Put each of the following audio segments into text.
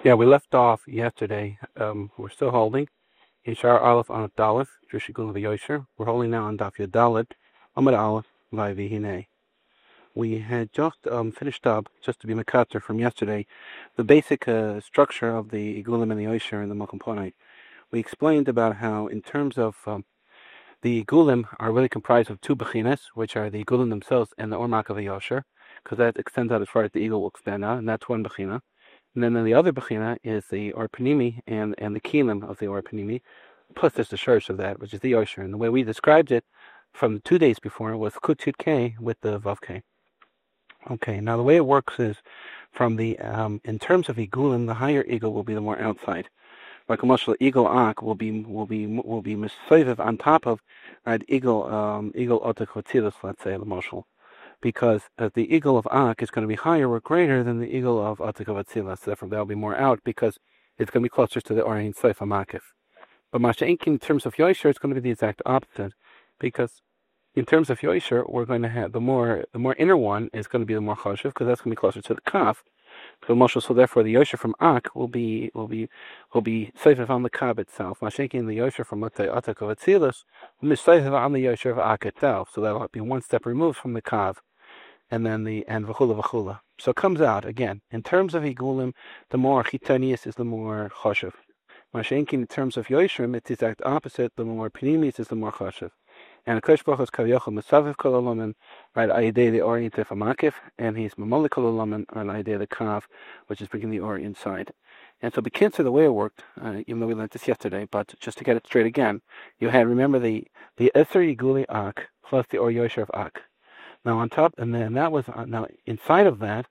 Yeah, we left off yesterday. We're still holding Yishar Aleph on Daleth, Drishigul V'Yosher. We're holding now on Daf Yadalet, Amid Aleph, Vai Vihine. We had just finished up, just to be Makater from yesterday, the basic structure of the Igulim and the Yosher and the Mokomponite. We explained about how, in terms of the Igulim, are really comprised of two Bechinas, which are the Igulim themselves and the Ormak of the Yosher, because that extends out as far as the eagle will extend out, and that's one Bechina. And then the other Bechina is the Orpanimi and the Kelim of the Orpanimi, plus there's the Shursh of that, which is the Yosher. And the way we described it from 2 days before was Kutchut K with the Vav K. Okay, now the way it works is from the in terms of Igulim, the higher eagle will be the more outside. Like a mushal eagle ak will be misfavив on top of right eagle otakotilus, let's say the mushal, because the eagle of Ak is going to be higher or greater than the eagle of Atik of Atzila. So therefore, that'll be more out because it's going to be closer to the Orion Seif Amakif. But Masha'ink, in terms of Yosher, it's going to be the exact opposite, because in terms of Yosher, we're going to have the more inner one is going to be the more Choshev, because that's going to be closer to the Kaf. So therefore, the Yosher from Ak will be Seif on the Kaf itself. Masha'ink, the Yosher from Atik of Atzilus will be Seif on the Yosher of Ak itself. So that'll be one step removed from the Kaf. And then and v'chula v'chula. So it comes out again in terms of igulim, the more chitanius is the more choshev. Mashenkin in terms of yoshrim, it's the exact opposite. The more pnimius is the more choshev. And the Kodesh Baruch Hu is kavyochel mesaviv kol alamin, right? Ayidei the orient of amakif, and he's mamalik kol alamin, right? Ayidei the kav, which is bringing the ori inside. And so Bekinzer, the way it worked, even though we learned this yesterday, but just to get it straight again, you had remember the Eser Yiguli Ak plus the Or Yosher of Ak. Now on top, and then that was now inside of that,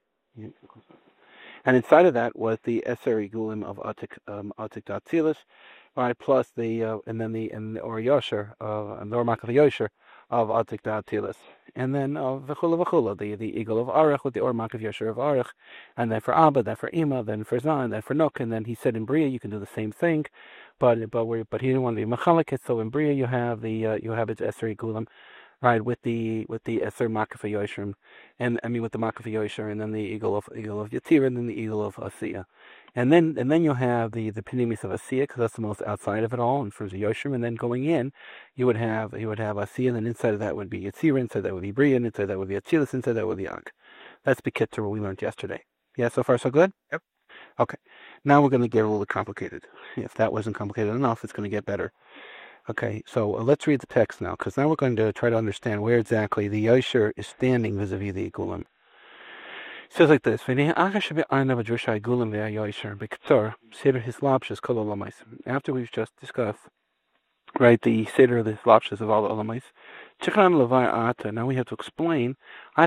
and inside of that was the Eser Igulim of Atik Datzilis, right? Plus the and the Or Yosher and the Ormak of the Yosher of Atik Datzilis, and then v'chula v'chula, the eagle of Arach with the Ormak of Yosher of Arach, and then for Abba, then for Ima, then for Zan, then for Nuk, and then he said in Bria you can do the same thing, but he didn't want to be machalik. So in Bria you have you have its Eser Igulim. Right, with the Eser Makafa Yoshrim, and I mean with the Makafa Yosher, and then the eagle of Yatir, and then the eagle of Asiya, and then you'll have the Pinimis of Asiya, because that's the most outside of it all in terms of Yoshrim, and then going in, you would have Asiya, and then inside of that would be Yatir, inside that would be Bria, and inside that would be Atzilus, inside that would be Ak. That's Bekitter, what we learned yesterday. Yeah, so far so good. Yep. Okay, now we're going to get a little complicated. If that wasn't complicated enough, it's going to get better. Okay, so let's read the text now, because now we're going to try to understand where exactly the Yosher is standing vis-a-vis the Igulim. It says like this: after we've just discussed, right, the Seder of the Lapshas of all the Olamais, now we have to explain so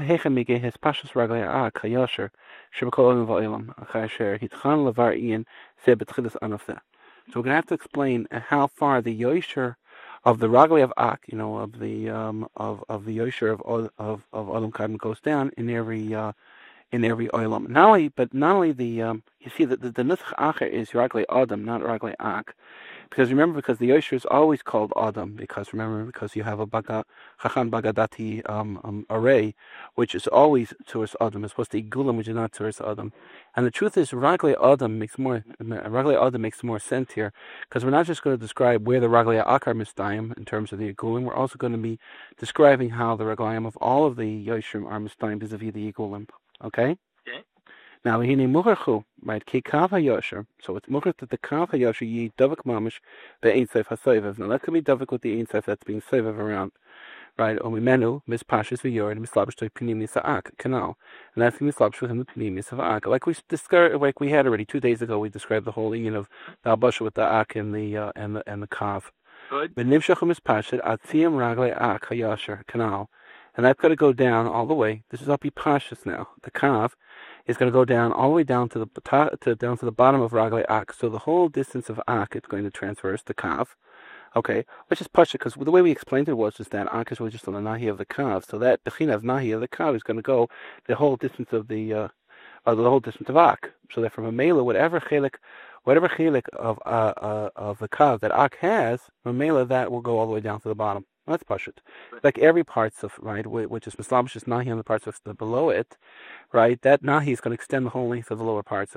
we're going to have to explain how far the Yosher of the Ragli of Ak, of the Yosher of Olam Kadmon goes down in every Olam. Not only the you see that the Nusach Acher is Ragli Adam, not Ragli Ak. Because the Yosher is always called Adam, because you have a Chachan Bagadati array, which is always towards Adam, as opposed to Igulim, which is not towards Adam. And the truth is, Ragli Adam makes more sense here, because we're not just going to describe where the Ragli Akar Mistayim in terms of the Igulim, we're also going to be describing how the Raglayim of all of the Yoshrim are Mistayim vis-a-vis the Igulim. Okay? Now, hine muchachu, right? Ki kav hayosher. So it's muchach that the kav hayosher yi davik mamish be'ein seif hasoivev. Now that could be davik with the ein seif that's being soivev around, right? Omimenu mispashis v'yored mislabish to pnimis ha'ak canal, and that's mislabish within the pnimis of ak. Like we had already 2 days ago, we described the whole of the albasha with the ak and the kav. Good. Benimshachu mispashit atziyam ragle ak hayosher canal, and that's got to go down all the way. This is up pashis now. The kav is going to go down all the way down to the bottom of Ragle Ak. So the whole distance of Ak is going to transverse the Kav. Okay, let's just push it, because the way we explained it was just that Ak is really just on the Nahi of the Kav. So that the China of Nahi of the Kav is going to go the whole distance of the whole distance of Ak. So that from a Mela, whatever chelik of the Kav that Ak has, from Mela that will go all the way down to the bottom. That's pashut. Like every parts of, right, which is mislabish is nahi on the parts of the below it, right? That nahi is going to extend the whole length of the lower parts of.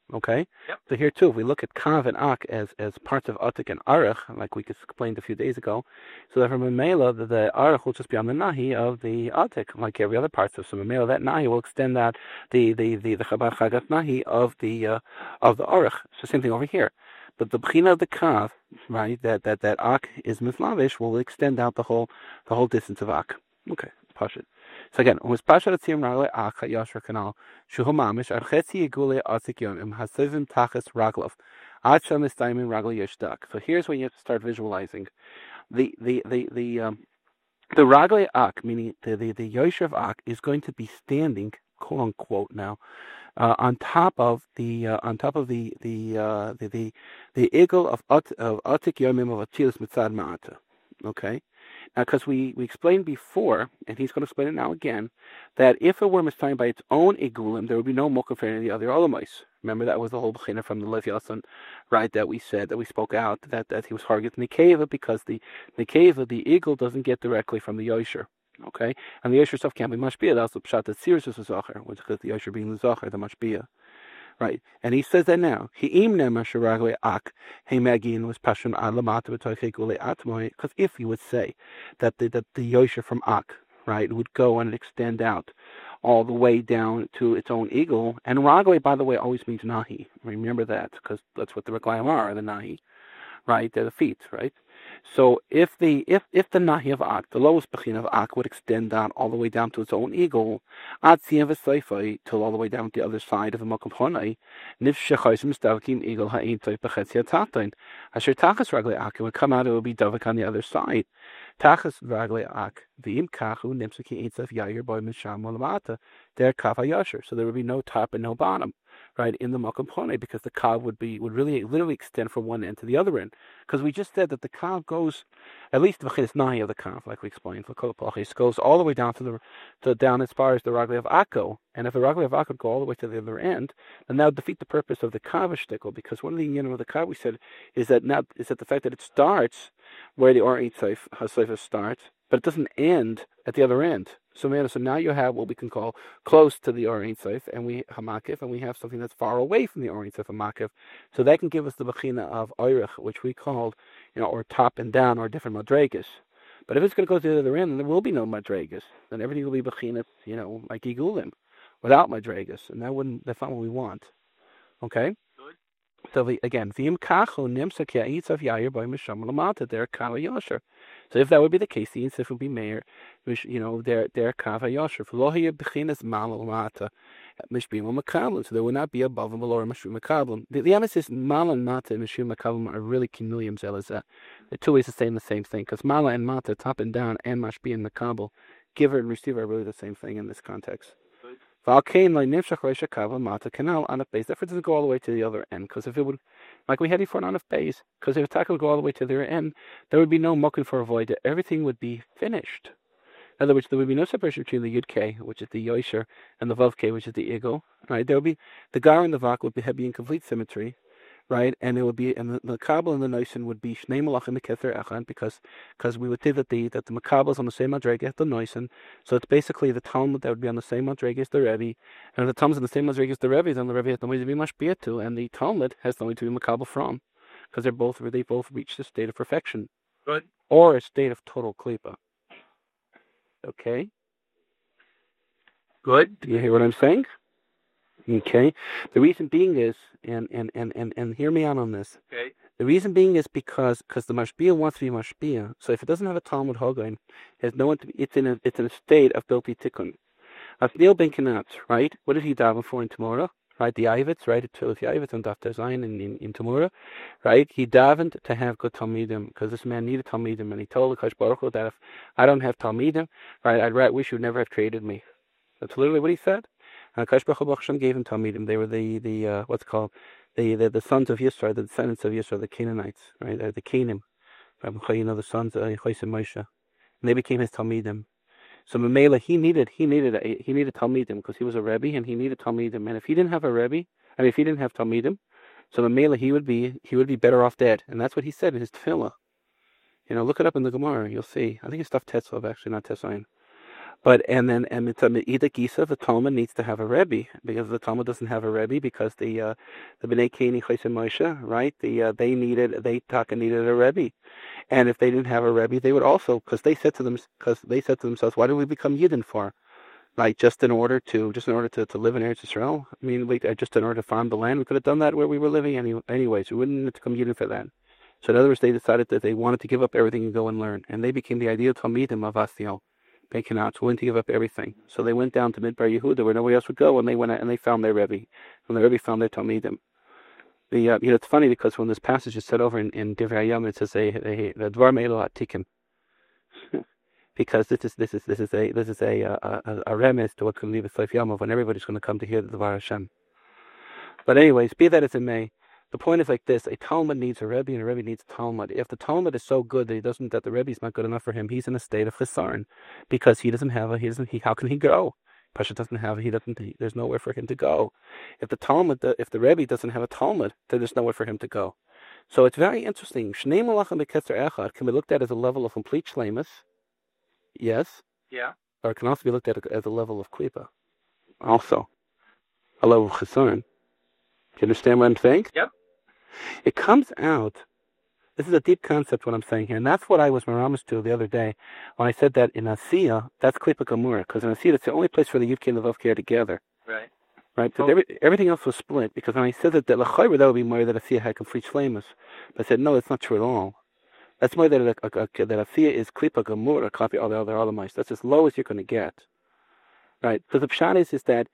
Okay? Yep. So here too, if we look at Kav and Ak as parts of Atik and Arach, like we explained a few days ago, so that from Mamela, the Arach will just be on the Nahi of the Atik, like every other part. So Mamela, that Nahi will extend out the Chabad Chagat Nahi of the Arach. So same thing over here. But the Bchina of the Kav, right, that Ak is Mislavish, will extend out the whole distance of Ak. Okay, Pashit. So again, was Pashat Tzim Ragle Ak Yashar Kanal. Shuhomamish Archetzi Igule Atzik Yomim Hasivim Tachas Raglov. Acham is Diamond Ragla Yeshdak. So here's when you have to start visualizing. The Ragle Ak, meaning the Yosher of Ak, is going to be standing, quote unquote now, on top of the eagle of Atik Yomim of Atilis Mitzad Ma'ata. Okay? Now, because we explained before, and he's going to explain it now again, that if it were mistaken by its own igulim, there would be no mokum for any of the other olamais. Remember, that was the whole bechina from the Lev Yasan, right, that we spoke out, that he was targeted Nikeva, because the Nikeva, the eagle, doesn't get directly from the Yosher. Okay? And the Yosher stuff can't be mashbia. That's the pshat that Sirius is a Zachar, which is the Yosher being the Zachar, the mashbia. Right, and he says that now. Because if you would say that the Yosher from Ak, right, would go and extend out all the way down to its own eagle, and Ragwe, by the way, always means Nahi. Remember that, because that's what the Reklayim are, the Nahi, right? They're the feet, right? So if the Nahi of Ak, the lowest Bechin of Ak, would extend down all the way down to its own eagle, Ad Siyav Seifai, till all the way down to the other side of the Makom Honai, Nif Shechaisim Stavkim Eagle Ha'in Toy Bechetzi Tatain. Asher Tachas Ragle Ak, it would come out, it would be Davik on the other side. Tachas Ragle Ak, Vim Kachu, Nimsaki Eitzef Yair Boy Misham Molamata, there Kav Yasher. So there would be no top and no bottom, right, in the Makom Honai, because the Kav would really literally extend from one end to the other end. Because we just said that the Kav goes, at least the V'chinas Nahi of the Kav, like we explained, goes all the way down down as far as the Ragli of Akko. And if the Ragli of Akko would go all the way to the other end, then that would defeat the purpose of the Kav shtickle, because one of the of the Kav we said is that the fact that it starts where the Or HaSeif starts, but it doesn't end at the other end. So now you have what we can call close to the Or Seif, and we Hamakif, and we have something that's far away from the Or Seif Hamakif. So that can give us the Bechina of Oirich, which we called, or top and down, or different Madregas. But if it's going to go to the other end, then there will be no Madregas. Then everything will be Bechina, like Igulim, without Madregas, and that's not what we want. Okay? So again, Vim Kachu Nimsa Ke'itz of Yair by Misham Lamata, their Kava Yosher. So if that would be the case, the Insif would be Meir, their Kava Yosher. V'lohiyah B'chinas Malamata, Mishbim Makablim. So there would not be above and below Mishbim Makablim. The emphasis Mala and Mata and Mishbim Makablim are really Kinulium Zelazah. The two ways of saying the same thing, because Mala and Mata, top and down, and Mashbi and Makabel, giver and receiver are really the same thing in this context. Valkane like Nimshach Reisha Kaval Mata Canal on a base. Therefore, it doesn't go all the way to the other end. Because if it would, like we had before on a base, because if attack would go all the way to the other end, there would be no mucking for a void. Everything would be finished. In other words, there would be no separation between the Yud K, which is the Yosher, and the Vav K, which is the Eagle. Right? There would be the Gar and the Vak would be in complete symmetry. Right, and it would be, and the Makabel and the Noisen would be Shnei Malachim Kether Echan, because we would say that the Makabel is on the same Madrega as the Noisen, so it's basically the Talmud that would be on the same Madrega as the Rebbe, and if the Talmud is on the same Madrega as the Rebbe, then the Rebbe has no way to be Mashpia to, and the Talmud has no way to be Makabel from, because they both reach the state of perfection, Good. Or a state of total klipa. Okay. Good. Do you hear what I'm saying? Okay. The reason being is, and hear me out on this. Okay. The reason being is because the mashpia wants to be mashpia. So if it doesn't have a Talmud Hogain, has no one to be. It's in a state of bilti tikkun. Neil Ben Kanat, right? What did he daven for in Tamura? Right, the Ivets, right? It's the Ivets on Daf Zayin in Tamura, right? He davened to have good Talmidim, because this man needed Talmidim, and he told the Kadosh Baruch Hu that if I don't have Talmidim, right, I'd wish you would never have created me. That's literally what he said. And Kadosh Baruch Hu gave him Talmidim. They were the what's called the sons of Yisrael, the descendants of Yisrael, the Canaanites, right? The Canaan, the sons of Moshe, and they became his Talmidim. So Mamela, he needed Talmidim, because he was a Rebbe, and he needed Talmidim. And if he didn't have a Rebbe, if he didn't have Talmidim, so Mamela, he would be better off dead. And that's what he said in his tefillah. Look it up in the Gemara, you'll see. I think it's stuff Tetzov, actually, not Tetzayin. And it's a Meida Gisa, the Talmud needs to have a Rebbe, because the Talmud doesn't have a Rebbe, because the Bnei Keni Chosem Moshe, right? They Taka needed a Rebbe. And if they didn't have a Rebbe, they would also, because they said to themselves, why did we become Yidden for? Like just in order to live in Eretz Yisrael? I mean, just in order to farm the land, we could have done that where we were living anyways. We wouldn't have to come Yidden for that. So in other words, they decided that they wanted to give up everything and go and learn, and they became the ideal Talmidim of Asdiel. They cannot willing to give up everything. So they went down to Midbar Yehuda where nobody else would go, and they went out and they found their Rebbe. And the Rebbe found their Talmidim. It's funny because when this passage is said over in Divrei Hayam, it says the Dvar Me'elo Atikim, because this is a remes to what can leave a Seif Yamav when everybody's going to come to hear the Dvar Hashem. But anyways, be that as it may, the point is like this: a Talmud needs a Rebbe, and a Rebbe needs a Talmud. If the Talmud is so good that the Rebbe is not good enough for him, he's in a state of chesaron, because how can he grow? Pasha doesn't have, there's nowhere for him to go. If the Rebbe doesn't have a Talmud, then there's nowhere for him to go. So it's very interesting. Shnei Malachim B'Ketzer Echad can be looked at as a level of complete shleimus, yes, Yeah. or it can also be looked at as a level of klipa, also a level of chesaron. Do you understand what I'm saying? Yep. It comes out. This is a deep concept, what I'm saying here, and that's what I was maramis to the other day when I said that in Asiya, that's Klipa Gamura, because in Asiya, that's the only place where the Yudke and the Vavke are together. Right. Right? But everything else was split, because when I said that L'chayra, that would be more that Asiya had complete shleimus. But I said, no, that's not true at all. That's more that Asiya is Klipa Gamura, copy all the other Alamites. That's as low as you're going to get. Right? So the pshat is that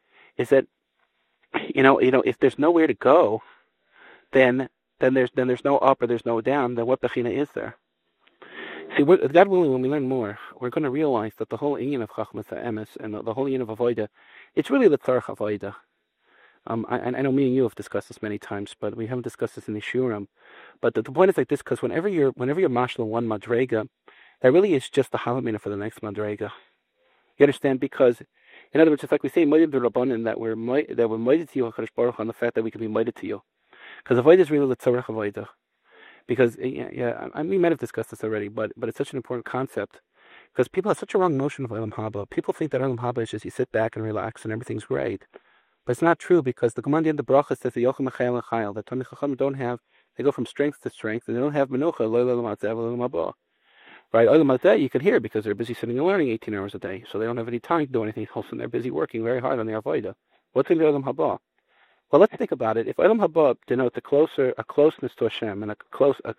if there's nowhere to go, then there's no up or there's no down. Then what bechina is there? See, God willing, when we learn more, we're going to realize that the whole inyan of Chachmas Emes and the whole inyan of Avodah, it's really the tzarech Avodah. I know me and you have discussed this many times, but we haven't discussed this in the Shuram. But the point is like this, because whenever you're mashal one madrega, that really is just the halamina for the next madrega. You understand? Because, in other words, it's like we say moed d'Rabbanan, that we're moeded to you, HaKadosh Baruch Hu, on the fact that we can be moeded to you. Because Avodah is really the tzarech Avodah. Because we might have discussed this already, but it's such an important concept. Because people have such a wrong notion of Olam Haba. People think that Olam Haba is just you sit back and relax and everything's great. But it's not true, because the command in the bracha says the Yochim Mechayel Chayil, that Talmidei Chacham don't have, they go from strength to strength, and they don't have menucha, lo Olam Hazeh, lo Olam Haba. Right? Olam Hazeh you can hear because they're busy sitting and learning 18 hours a day, so they don't have any time to do anything else, and they're busy working very hard on the Avodah. What's in the Olam Haba? Well, let's think about it. If Olam Haba denotes a closeness to Hashem, and a closer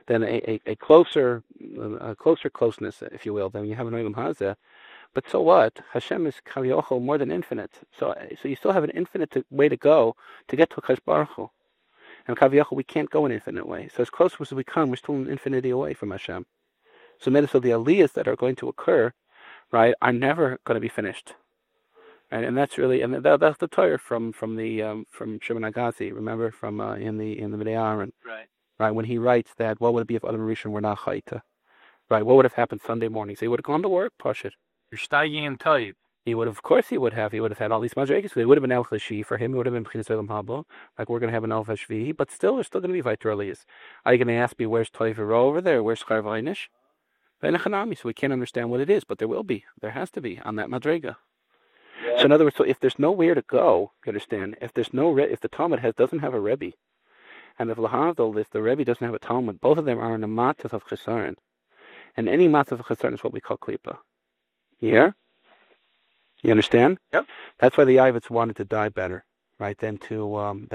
closeness, if you will, than you have an Olam Hazeh. But so what? Hashem is Kaviochel, more than infinite. So you still have an infinite way to go to get to Kadosh Baruch Hu. And Kaviochel, we can't go an infinite way. So as close as we come, we're still an infinity away from Hashem. So the aliyahs that are going to occur, right, are never going to be finished. Right, and that's really, and that's the Torah from Shimon Agazi. Remember in the Bnei Aaron, right? When he writes that, what would it be if Adam and Rishon were not chayta? Right? What would have happened Sunday morning? So he would have gone to work, Pashit. You're steiging in Toiv. He would have, of course, he would have had all these madrigas. It would have been Elf Lashi for him. It would have been Pchinas Olam Haba, like we're going to have an Elf Hashvi. But still, there's still going to be Vayter Aliyas. Are you going to ask me where's Toiv over there? Where's Char Vaynish? So we can't understand what it is, but there will be. There has to be on that madriga. So in other words, so if there's nowhere to go, you understand? If there's if the Talmud doesn't have a Rebbe, and if the Rebbe doesn't have a Talmud, both of them are in a matzah of chesaron, and any matzah of chesaron is what we call klipa. Yeah, you understand? Yep. That's why the Yavitz wanted to die better, right? Than to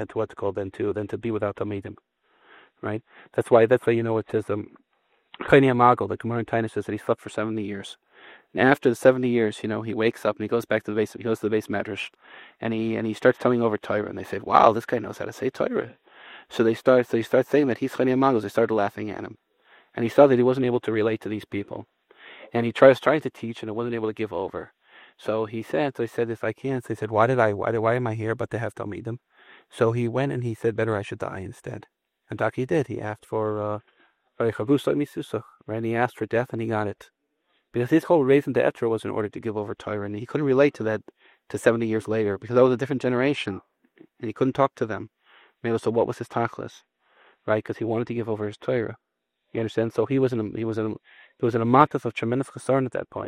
be without Talmidim, right? That's why it says Kaini Amagal, the Gemara in Tainus says that he slept for 70 years. And after the 70 years, he wakes up and he goes back to the base. He goes to the base medrash, and he starts telling over Torah. And they say, "Wow, this guy knows how to say Torah." So he starts saying that he's Chani Amagos. They started laughing at him, and he saw that he wasn't able to relate to these people, and he trying to teach, and it wasn't able to give over. So he said, "If I can't," so he said, "Why am I here? But to have Talmidim?" So he went and he said, "Better I should die instead." And Daki did. He asked for right? And he asked for death, and he got it. Because his whole reason to Etra was in order to give over Torah, and he couldn't relate to that to 70 years later, because that was a different generation, and he couldn't talk to them. So what was his tachlis, right? Because he wanted to give over his Torah. You understand? So he was in a matas of tremendous chesaron at that point.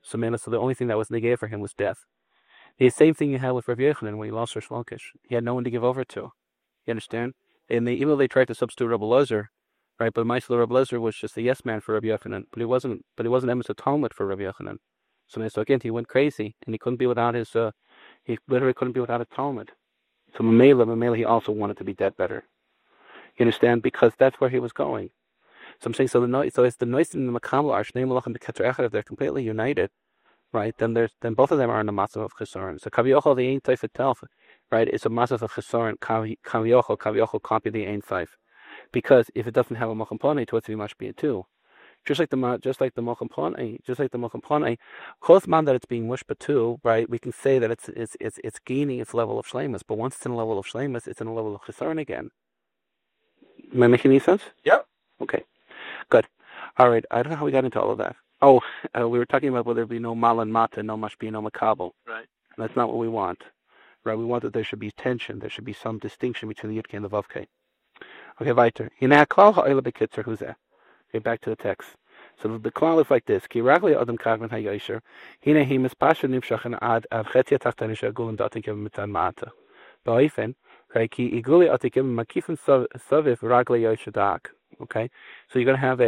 So the only thing that was negated for him was death. The same thing you had with Rav Yochanan when he lost Rish Lakish. He had no one to give over to. You understand? And even though they tried to substitute Rabbi Lezer, right? But Maisel Rabbi Lezer was just a yes man for Rabbi Yochanan, but he wasn't. But he wasn't emes Talmud for Rabbi Yochanan. So again, he went crazy, and he couldn't be without his. He literally couldn't be without a Talmud. So Mamela, he also wanted to be dead better. You understand? Because that's where he was going. So I'm saying, so it's the noise and the Makam Shnei Malachim B'Ketzer Echad. If they're completely united, right? Then both of them are in the massive of Chesaron. So Kaviochel the Ein Taif itself, right? It's a massive of Chesaron. Kaviochel copy the Ein Taif, because if it doesn't have a Malcham Plani, to it must be a two. Just like the Malcham Plani, close man that it's being mushba too, right? We can say that it's gaining its level of shleimus, but once it's in a level of shleimus, it's in a level of Chesaron again. Am I making any sense? Yep. Okay. Good. All right. I don't know how we got into all of that. Oh, we were talking about whether there be no mal and mata, no mashbi, no makabel. Right. That's not what we want. Right? We want that there should be tension. There should be some distinction between the yudke and the vavke. Okay, weiter. Who's that? Okay, back to the text. So the klal is like this: Ki ragli adam karben hayosher, hine he mispasha nimshachan ad chetia tachtanisha gulim datikim mitan mata. Ba'ofen, okay, ki iguli atikim makifin saviv ragli yosher dak. Okay, so you're gonna have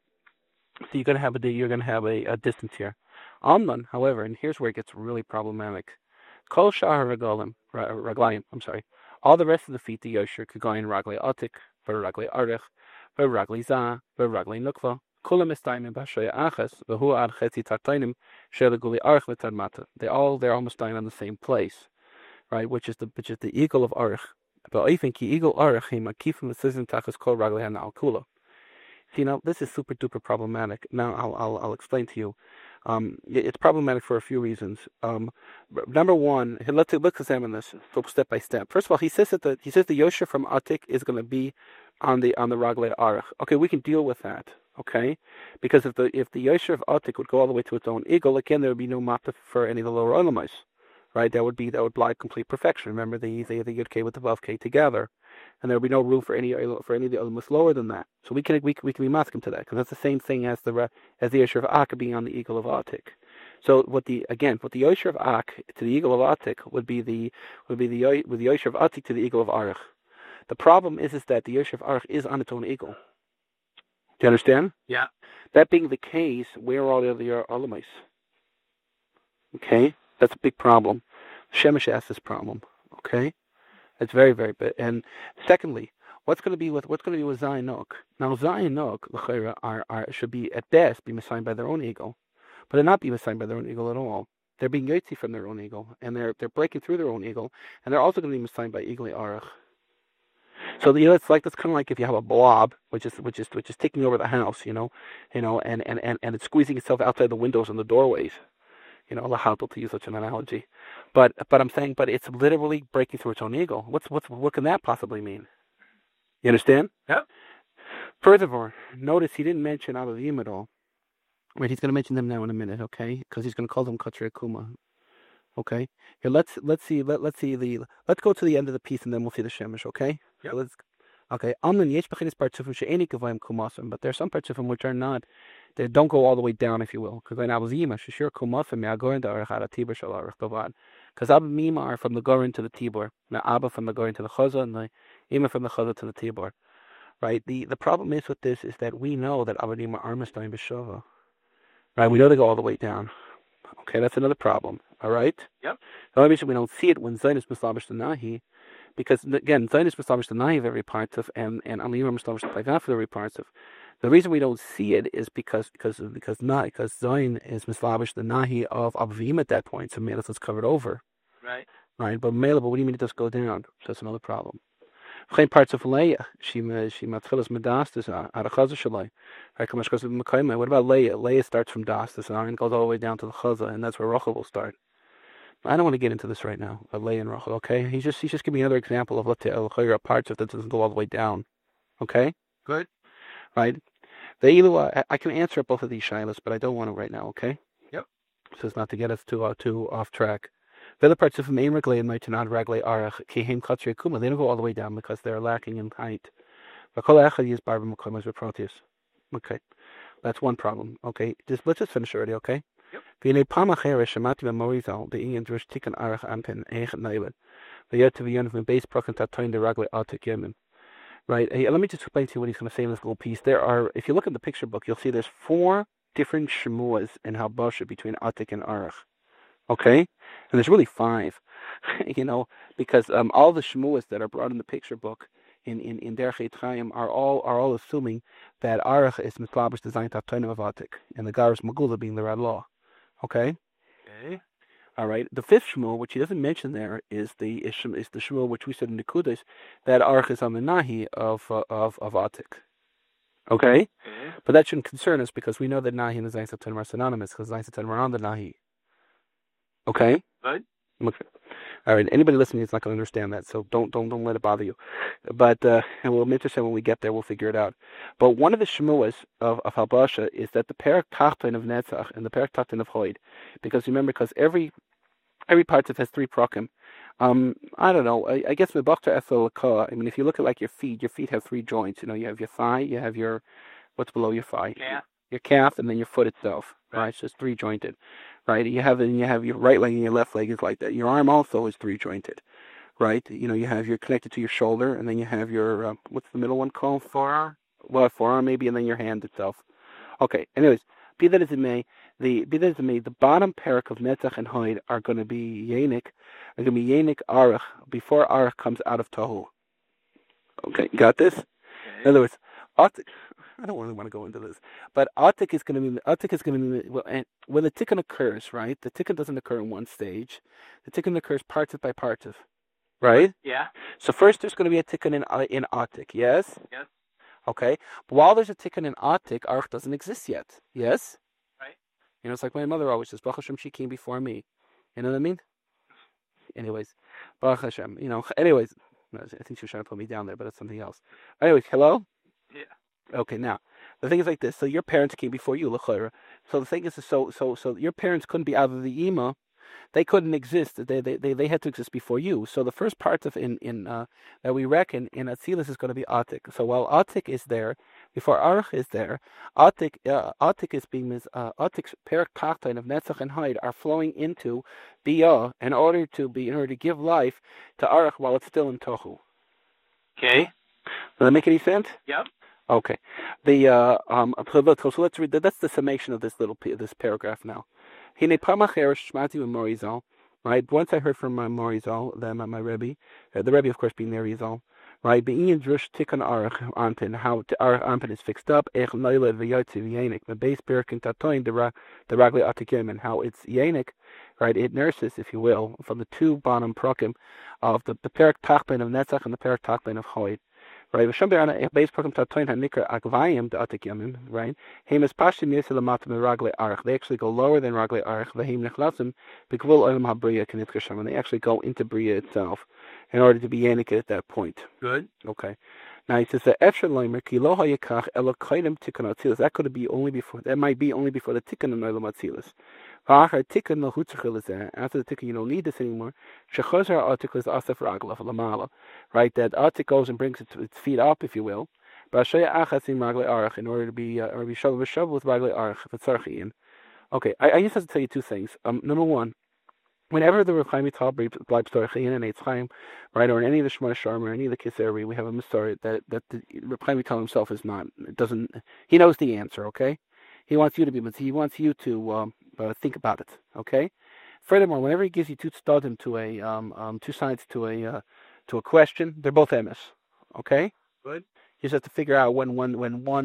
a distance here. Amnon, however, and here's where it gets really problematic. Kol shahar raglayim. I'm sorry. All the rest of the feet, the yosher could go in ragli atik, ragli arich, ragli za, ragli nukva. Kulam istayim b'ashaya achas, v'hu ad chetzi tartainim sheleguli arich v'tad mata. They're almost dying on the same place, right? Which is the eagle of arich. But I think the eagle arich him akifim v'sizim tachas kol ragli hanal kula. See, now this is super duper problematic. Now I'll explain to you. It's problematic for a few reasons. Number one, let's examine this step by step. First of all, he says the yosher from Atik is going to be on the Raglei Arach. Okay, we can deal with that. Okay, because if the yosher of Atik would go all the way to its own eagle, again there would be no mata for any of the lower olamais. Right, that would blind complete perfection. Remember, the Yud K with the Vav K together, and there would be no room for any of the elements lower than that. So we can be masking to that, because that's the same thing as the Yosher of Ak being on the eagle of Atik. So with the Yosher of Ak to the eagle of Atik would be the Yosher of Atik to the eagle of Arach. The problem is that the Yosher of Arach is on its own eagle. Do you understand? Yeah. That being the case, where are all the other elements? Okay. That's a big problem. Shemesh has this problem. Okay, it's very, very big. And secondly, what's going to be with Zion Nook? Now Zion Nook, should be at best be assigned by their own ego, but they're not being assigned by their own ego at all. They're being yotzi from their own ego, and they're breaking through their own ego, and they're also going to be assigned by Igli Arach. So it's kind of like if you have a blob which is taking over the house, and it's squeezing itself outside the windows and the doorways. Lahatel, to use such an analogy, but I'm saying, it's literally breaking through its own ego. What can that possibly mean? You understand? Yep. Furthermore, notice he didn't mention Avavim at all. Right, he's going to mention them now in a minute, okay? Because he's going to call them Katre Kuma. Okay. Here, let's go to the end of the piece and then we'll see the Shemesh, okay? Yep. So okay. Amnon yesh b'chinas partzufim she'eni gavayim kumasim, but there are some partzufim which are not. They don't go all the way down, if you will, because then Abuzima sheshir kumasim me'agorin da'arachad atibur shel arach dovad. Because Abba Mima are from the Gorin to the Tibor, now Abba from the Gorin to the Chaza, and the Ima from the Chaza to the Tibor. Right. The problem is with this is that we know that Abba Mima are mistayim b'shova. Right. We know they go all the way down. Okay, that's another problem. All right. Yep. The only reason we don't see it when Zayn is mislavish the Nahi, because again, Zayn is mislavish the Nahi of every part of, and Amir mislavish the Pagaf of every part of. The reason we don't see it is because Zayn is mislavish the Nahi of Abvim at that point, so Melas is covered over. Right. Right, but Mela, what do you mean it does go down? So that's another problem. Parts of Leah, she matchilas medastas at a chaza shalai. What about Leah? Leah starts from dastas and goes all the way down to the chaza, and that's where Rachel will start. I don't want to get into this right now, Leah and Rachel. Okay, he's just giving me another example of parts of that doesn't go all the way down. Okay, good. Right. I can answer both of these shilas, but I don't want to right now. Okay. Yep. So as not to get us too off track. The other parts of Main Raglay and Maitanad Raglay Arach, Kihim Katre Kuma, they don't go all the way down because they're lacking in height. Okay, that's one problem. Okay, let's just finish already. Okay. Yep. V'nei pam acheres shemati b'morizal be'inyan drush tikkun arach anpin eichet neilet. V'yet v'yon from base proken tatoin de ragle atik yemim. Right. Hey, let me just explain to you what he's going to say in this little piece. There are, if you look at the picture book, you'll see there's 4 different shemuas in Halbasha between Atik and Arach. Okay? And there's really 5, because all the shemuas that are brought in the picture book in Derech Chaim are all assuming that Arach is Mitlabish designed Tatonim of Atik, and the Garas Magula being the Rad Law. Okay? Okay. All right. The 5th shemua, which he doesn't mention there, is the shemua which we said in the Kudos that Arach is on the Nahi of Atik. Okay? But that shouldn't concern us because we know that Nahi and the Zayin Satan are synonymous because Zayin Satan are on the Nahi. Okay? Good. Okay. All right. Anybody listening is not going to understand that, so don't let it bother you. But and we'll mention when we get there, we'll figure it out. But one of the shemuas of Halbasha is that the Perek Tachton of Netzach and the Perek Tachton of Hoid, because remember, because every part of it has 3 prokim. I don't know. I guess mebachta ethel lakah. I mean, if you look at like your feet have 3 joints. You have your thigh, you have your what's below your thigh, your calf, and then your foot itself. Right? So it's 3 jointed. Right? You have your right leg and your left leg is like that. Your arm also is 3 jointed. Right? You're connected to your shoulder, and then you have your what's the middle one called? Forearm. Well, forearm maybe, and then your hand itself. Okay. Anyways, be that as it may, the bottom parak of Netzach and Hoid are going to be Yenik Arach before Arach comes out of Tohu. Okay, got this? Okay. In other words, Atik. I don't really want to go into this, but Atik is going to be and when the tikkun occurs, right? The tikkun doesn't occur in one stage. The tikkun occurs partiv by partiv, right? Yeah. So first, there's going to be a tikkun in Atik. Yes. Yes. Okay, but while there's a tikkun in Atik, Arach doesn't exist yet. Yes. Right. It's like my mother always says, Baruch Hashem, she came before me. You know what I mean? Anyways, Baruch Hashem. Anyways, I think she was trying to put me down there, but it's something else. Anyways, hello? Yeah. Okay, now, the thing is like this. So your parents came before you, l'chayra. So the thing is, so your parents couldn't be out of the Ima. They couldn't exist. They had to exist before you. So the first part of that we reckon in Atzilus is going to be Atik. So while Atik is there, before Arach is there, Atik is being Atik's Perek Tachton of Netzach and Hoid are flowing into Biyah in order to give life to Arach while it's still in Tohu. Okay. Does that make any sense? Yep. Okay. So let's read. That's the summation of this paragraph now. Right. Once I heard from my Morizal, my Rebbe, the Rebbe of course being Nerizal, right? Be'inyan drush tikkun arach anpin, how arach anpin is fixed up. Ech noiled v'yotzi v'yenik. The base birkin tatoin the ragli atikim, and how it's yenik, right? It nurses, if you will, from the 2 bottom prokim of the Perek Tachben of Netzach and the Perek Tachben of Hoid. Right, base program tatoin hanikra akvayim the atik yamim. Right, hemes pashim yesilamat meragle arach. They actually go lower than ragle arach. V'hem nechlasim b'gvul olam habriya kenitkasham, and they actually go into bria itself in order to be yanik at that point. Good. Okay. Now it says that efshar loimer ki lo hayakach elo koidem tikkun atzilus. That might be only before the tikkun of olam atzilus. After the tikkun, you don't need this anymore. Right, that Atik goes and brings its feet up, if you will. In order to be shovel with Ragle Arach. Okay, I just have to tell you 2 things. Number 1, whenever the Reb Chaim Vital bleibt Storchian and Eitz Chaim, right, or in any of the Shemona Sharma or any of the Kiseri, we have a story that the Reb Chaim Vital himself he knows the answer, okay? He wants you to think about it, okay? Furthermore, whenever he gives you 2 stadim to 2 sides to a question, they're both emes, okay? Good. You just have to figure out when one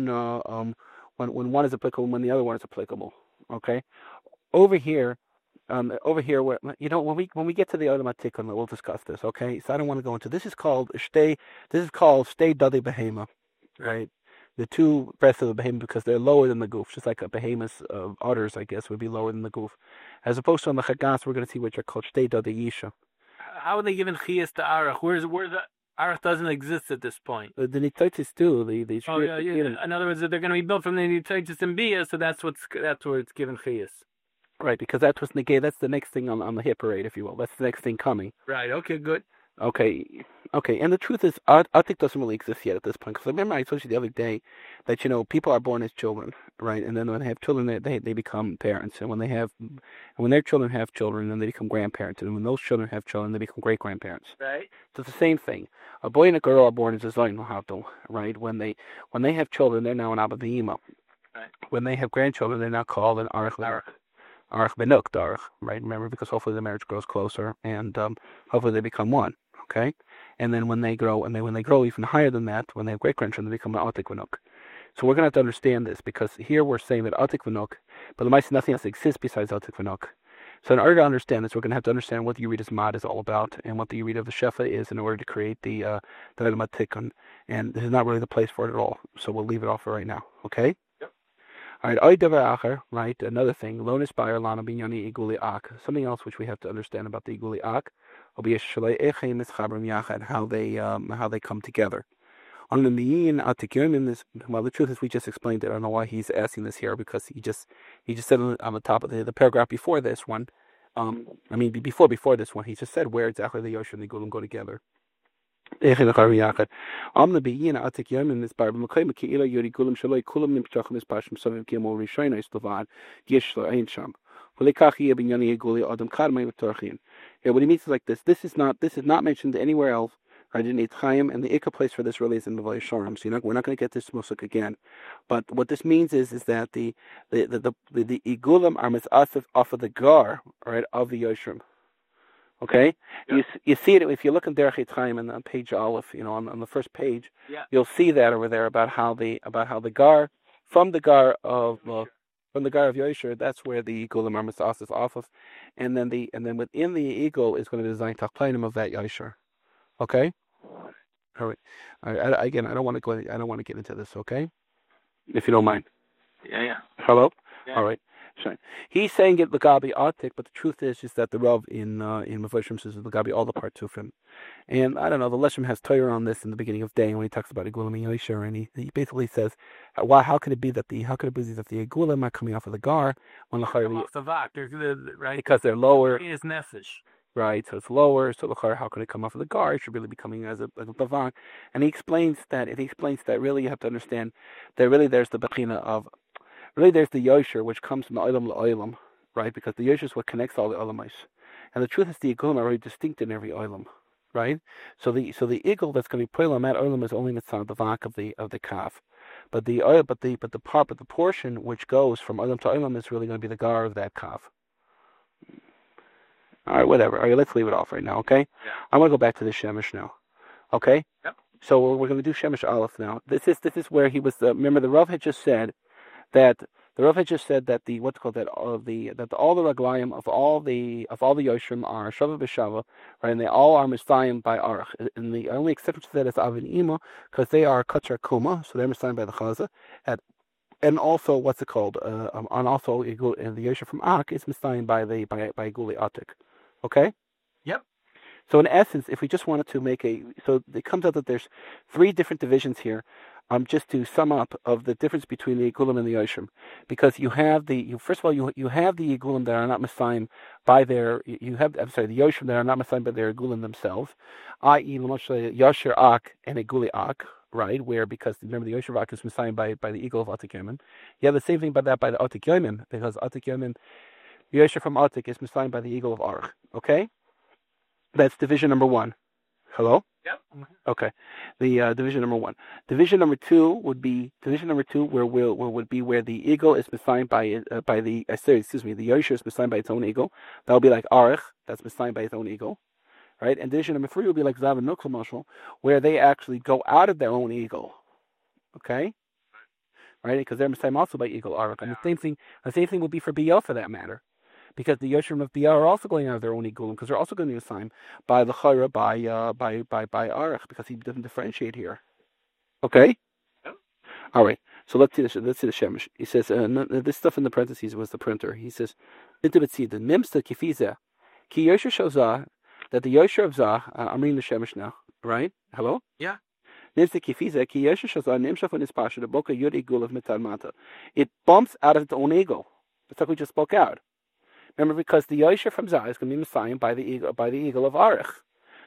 is applicable and when the other one is applicable, okay? Over here, when we get to the Olam Tikun, we'll discuss this, okay? So I don't want to go into this. Is called stay dadi behema, right? The 2 breasts of the behemoth, because they're lower than the goof, just like a behemoth's udders, I guess, would be lower than the goof. As opposed to on the chagas, we're going to see which are called shtei dadi yisha. How are they giving chiyas to Arach? Where's the Arach doesn't exist at this point? The Nitzotis do. In other words, they're going to be built from the Nitzotis and Bia, so that's where it's given chiyas. Right, because that's the next thing on the hit parade, if you will. That's the next thing coming. Right. Okay. Good. Okay, okay, and the truth is, Atik doesn't really exist yet at this point. Because remember, I told you the other day that people are born as children, right? And then when they have children, they become parents, and when their children have children, then they become grandparents, and when those children have children, they become great grandparents. Right. So it's the same thing. A boy and a girl are born as a Zayin Lahato, right? When they have children, they're now an Abba V'Ima. Right. When they have grandchildren, they're now called an Arach Benuk Darach, right? Remember, because hopefully the marriage grows closer, and hopefully they become one. Okay, and then when they grow, when they grow even higher than that, when they have great grandchildren, they become an Atik Benuk. So we're going to have to understand this, because here we're saying that Atik Benuk, but the mice nothing else exists besides Atik Benuk. So in order to understand this, we're going to have to understand what the Yerid Mad is all about, and what the Yerid of the Shefa is, in order to create the Elam Tikun. And this is not really the place for it at all. So we'll leave it off for right now. Okay. All right, right, another thing, Lonis Bayer Lana Binyani Iguli Ak. Something else which we have to understand about the Iguli Ak, how they come together. On the Miyin Atikyum, this, well, the truth is we just explained it. I don't know why he's asking this here, because he just said on the top of the paragraph before this one. Before this one, he just said where exactly the Yosher and the Igulim go together. On the beginning, Atik Yemen is by Makai Makila Yuri Gulam Shalai Kulam Nimchachim is Pasham Savim Gimo Rishona is Lavad, Gishla Ainsham. Hulikachi Binyani Guli Adam Karmay with Torchin. Yeah, what he means is like this. This is not mentioned anywhere else. I didn't eat Chaim, and the Ikka place for this really is in the Valley Shoram. So we're not going to get this Musuk again. But what this means is that the Igulam are misasif off of the Gar, right, of the Yoshrim. Okay, yeah. You see it if you look in Derech Chaim and on page Aleph, on the first page, yeah. You'll see that over there about how the Gar from the Gar of Yosher, that's where the Igulim are misasif off of, and then within the Eagle is going to design Tachpainim of that Yosher. Okay. All right. Again, I don't want to get into this. Okay, if you don't mind. Yeah. Hello. Yeah. All right. Sure. He's saying it Lagabi Atik, but the truth is that the Rav in Mefashim says Lagabi all the Partufim. And I don't know, the Leshem has Torah on this in the beginning of day when he talks about Igulim and Yosher, and he basically says, how could it be that the Igulim are coming off of the Gar when the off the Vak, right? Because they're lower. It is Nefesh. Right, so it's lower. So how can it come off of the Gar? It should really be coming as a Bavang. And he explains that really you have to understand that really there's the Bechina of. Really, there's the Yosher, which comes from the Olam L'Olam, right? Because the Yosher is what connects all the Olamais. And the truth is the Igulim are very distinct in every Olam, right? So the eagle that's going to be Poilam at Olam is only the Vak of the Kaf. But the portion which goes from Olam to Olam is really going to be the Gar of that Kaf. All right, whatever. All right, let's leave it off right now, okay? Yeah. I'm going to go back to the Shemesh now, okay? Yep. So we're going to do Shemesh Aleph now. This is where he was. Remember, the Rav had just said that all the raglayim of all the yoshrim are shava b'shava, right? And they all are mistayim by arach. And the only exception to that is avin ima, because they are kachar kuma, so they're mistayim by the chaza. And also and also the yoshrim from Ak is mistayim by Iguli Atik. Okay. Yep. So in essence, if we just wanted to so it comes out that there's 3 different divisions here. Just to sum up of the difference between the Igulim and the Yoshrim, because you have first of all you have the Igulim that are not Messiah by the Yoshrim that are not Messiah by their Igulim themselves, i.e. Yosher Ak and Iguli Ak, right? Where because remember the Yosher Ak is Messiah by the Eagle of Atik Yemen. You have the same thing by the Atik Yemen, because Atik Yemen, Yosher from Atik is Messiah by the Eagle of Arch. Okay, that's division number 1. Hello? Yep. Okay. The division number 1. Division number 2 would be where the eagle is assigned by the Yosher is assigned by its own eagle. That would be like Arich, that's assigned by its own eagle, right? And division number 3 would be like Zav and Nukla Mashal, where they actually go out of their own eagle. Okay. Right? Because they're assigned also by eagle Arich, and the same thing would be for Biel for that matter. Because the Yoshrim of Biel are also going out of their own Igulim, because they're also going to be assigned by the Chayra by Arach, because he doesn't differentiate here. Okay? Yep. All right. So let's see the Shemesh. He says, this stuff in the parentheses was the printer. He says, the Mimsta Kifiza, Ki Yosher Shozah, that the Yosher of Zah, I'm reading the Shemesh now, right? Hello? Yeah. Nimsta Kifiza, Ki Yosher Shozah, Nimshaf on his Pasha, the Boka Yud Igul of Mitan Mata. It bumps out of its own eagle. That's like we just spoke out. Remember, because the Yosher from Zah is going to be Messiah by the eagle of Arich.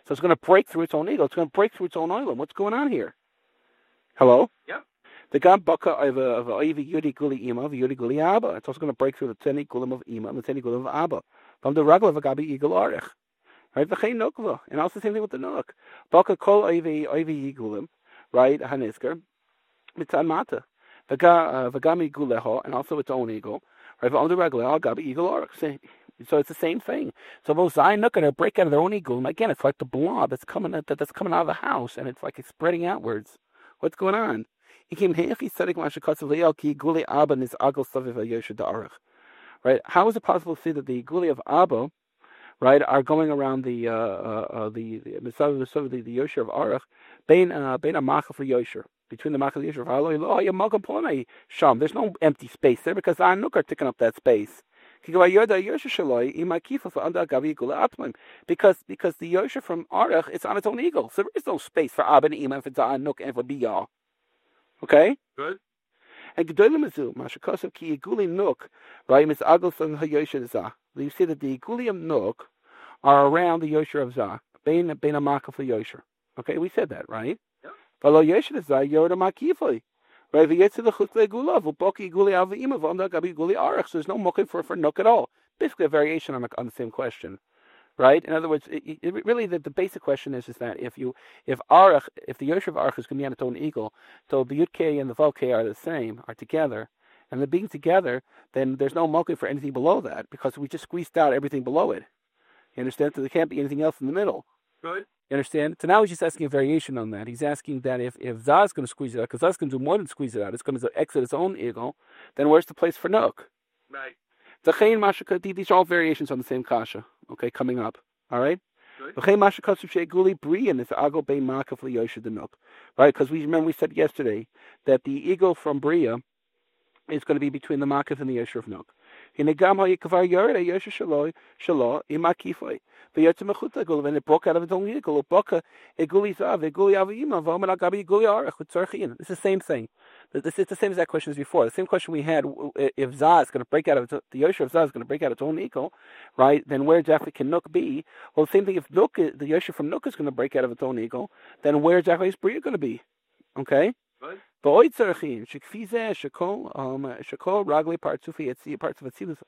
So it's going to break through its own ego. It's going to break through its own oilam. What's going on here? Hello? Yep. The gam baka of Oivi Yudi Guli Ima of Yudi Guli Abba. It's also going to break through the Teni Gulim of Ima and the Teni Gulim of Abba. From the Ragla of Agabi Eagle Arich. Right? V'chein Nukva. And also the same thing with the Nuk. Baka Kol Oivi Gulim. Right? Hanisker. Mitzan Mata. Vagami Guleho. And also its own eagle. Right? From the Ragla Agabi Eagle Arich. So it's the same thing. So both Zion Nuk are going to break out of their own eagle. And again, it's like the blob that's coming out of the house. And it's like it's spreading outwards. What's going on? Right? How is it possible to see that the Guli of Abba, right, are going around the Yosher of Arach, bein a Macha for Yosher, between the Macha and the Yosher of Sham. There's no empty space there because the Anuk are taking up that space. Because the Yosher from Arach is on its own eagle, so there is no space for Abba and Ima if it's Anuk and for Biyah. Okay? Good. And Gedolim Azu, Mashakasav Ki Iguli Nuk, right? Miss Agos and Hayosher Zah. You see that the Iguli of Nuk are around the Yosher of Zah. Bein a Makaf for Yosher. Okay, we said that, right? Yep. Follow Yosher Zah, Yoda Makifli. Right? We get to the Chutle Gula, Vuboki Iguli Avima, Vanda Gabi Iguli Arach. So there's no Mukim for Nuk at all. Basically a variation on the same question. Right? In other words, really the basic question is that if the Yosher of Arach is going to be on its own eagle, so the Yud K and the Vav K are together, and the being together, then there's no mokum for anything below that because we just squeezed out everything below it. You understand? So there can't be anything else in the middle. Good. You understand? So now he's just asking a variation on that. He's asking that if Zah is going to squeeze it out, because Zah is going to do more than squeeze it out, it's going to exit its own eagle, then where's the place for Nuk? Right. These are all variations on the same kasha. Okay, coming up. All right. Right? Because we said yesterday that the eagle from Bria is going to be between the Makif and the Yosher of Nuk. And it broke out of its own eagle. It's the same thing. This is the same exact question as before. The same question we had: if Zah is going to break out of the Yosher of Zah is going to break out its own eagle, right? Then where exactly can Nuk be? Well, the same thing. If Nuk, the Yosher from Nuk is going to break out of its own eagle, then where exactly is Bria going to be? Okay. Right. Ragli parts of Atzilus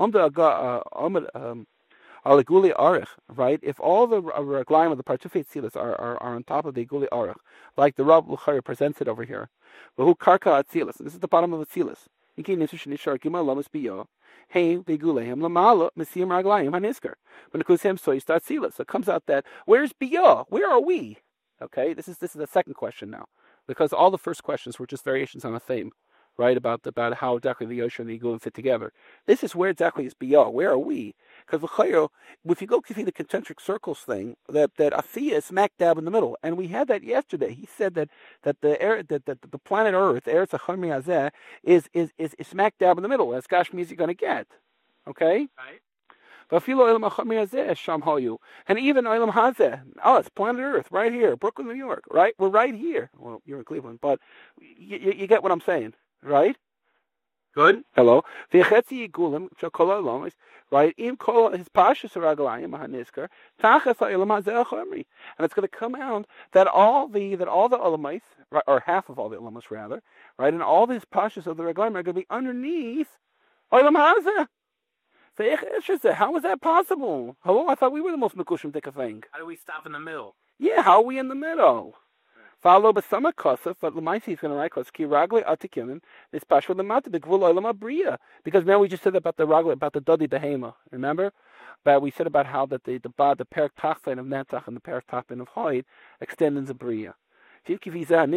Guli Arich, right? If all the raglaim of the Partufi Atzilus are on top of the Guli Arich, like the Rav Luchari presents it over here, who Karka Atzilus, this is the bottom of Atzilus. Hey, the Guleim Lamala Mesiam Raglaim Hanisker. When it goes him, so you start Atzilus. So it comes out that where's Biyah? Where are we? Okay, this is the second question now. Because all the first questions were just variations on a theme, right? About how exactly the Yosher and the Igulim fit together. This is where exactly is Biyah. Where are we? Because if you go to see the concentric circles thing, that Asiya is smack dab in the middle, and we had that yesterday. He said that the planet Earth, Eretz HaChamri Hazeh, is smack dab in the middle. As Gashmi is going to get, okay? Right. And even Olam Hazeh, us, planet Earth, right here, Brooklyn, New York, right? We're right here. Well, you're in Cleveland, but you get what I'm saying, right? Good. Hello. Right? His pashas raglayim hanisker tachas ha'olam hazeh chomri, and it's going to come out that all the olamites, right, or half of all the olamos rather, right, and all these pashas of the raglayim are going to be underneath olam hazeh. How is that possible? Hello, I thought we were the most mekushim thing. How do we stop in the middle? Yeah, how are we in the middle? Follow b'sama kosef, but l'maisi is going to write kosef ki ragli atikimin is pashva l'mata b'gvul olam abriya. Because now we just said about the ragli, about the dodi behema. Remember? But we said about how that the perak tachlein of Netzach and the perak tachlein of Hoid extend into bria. That's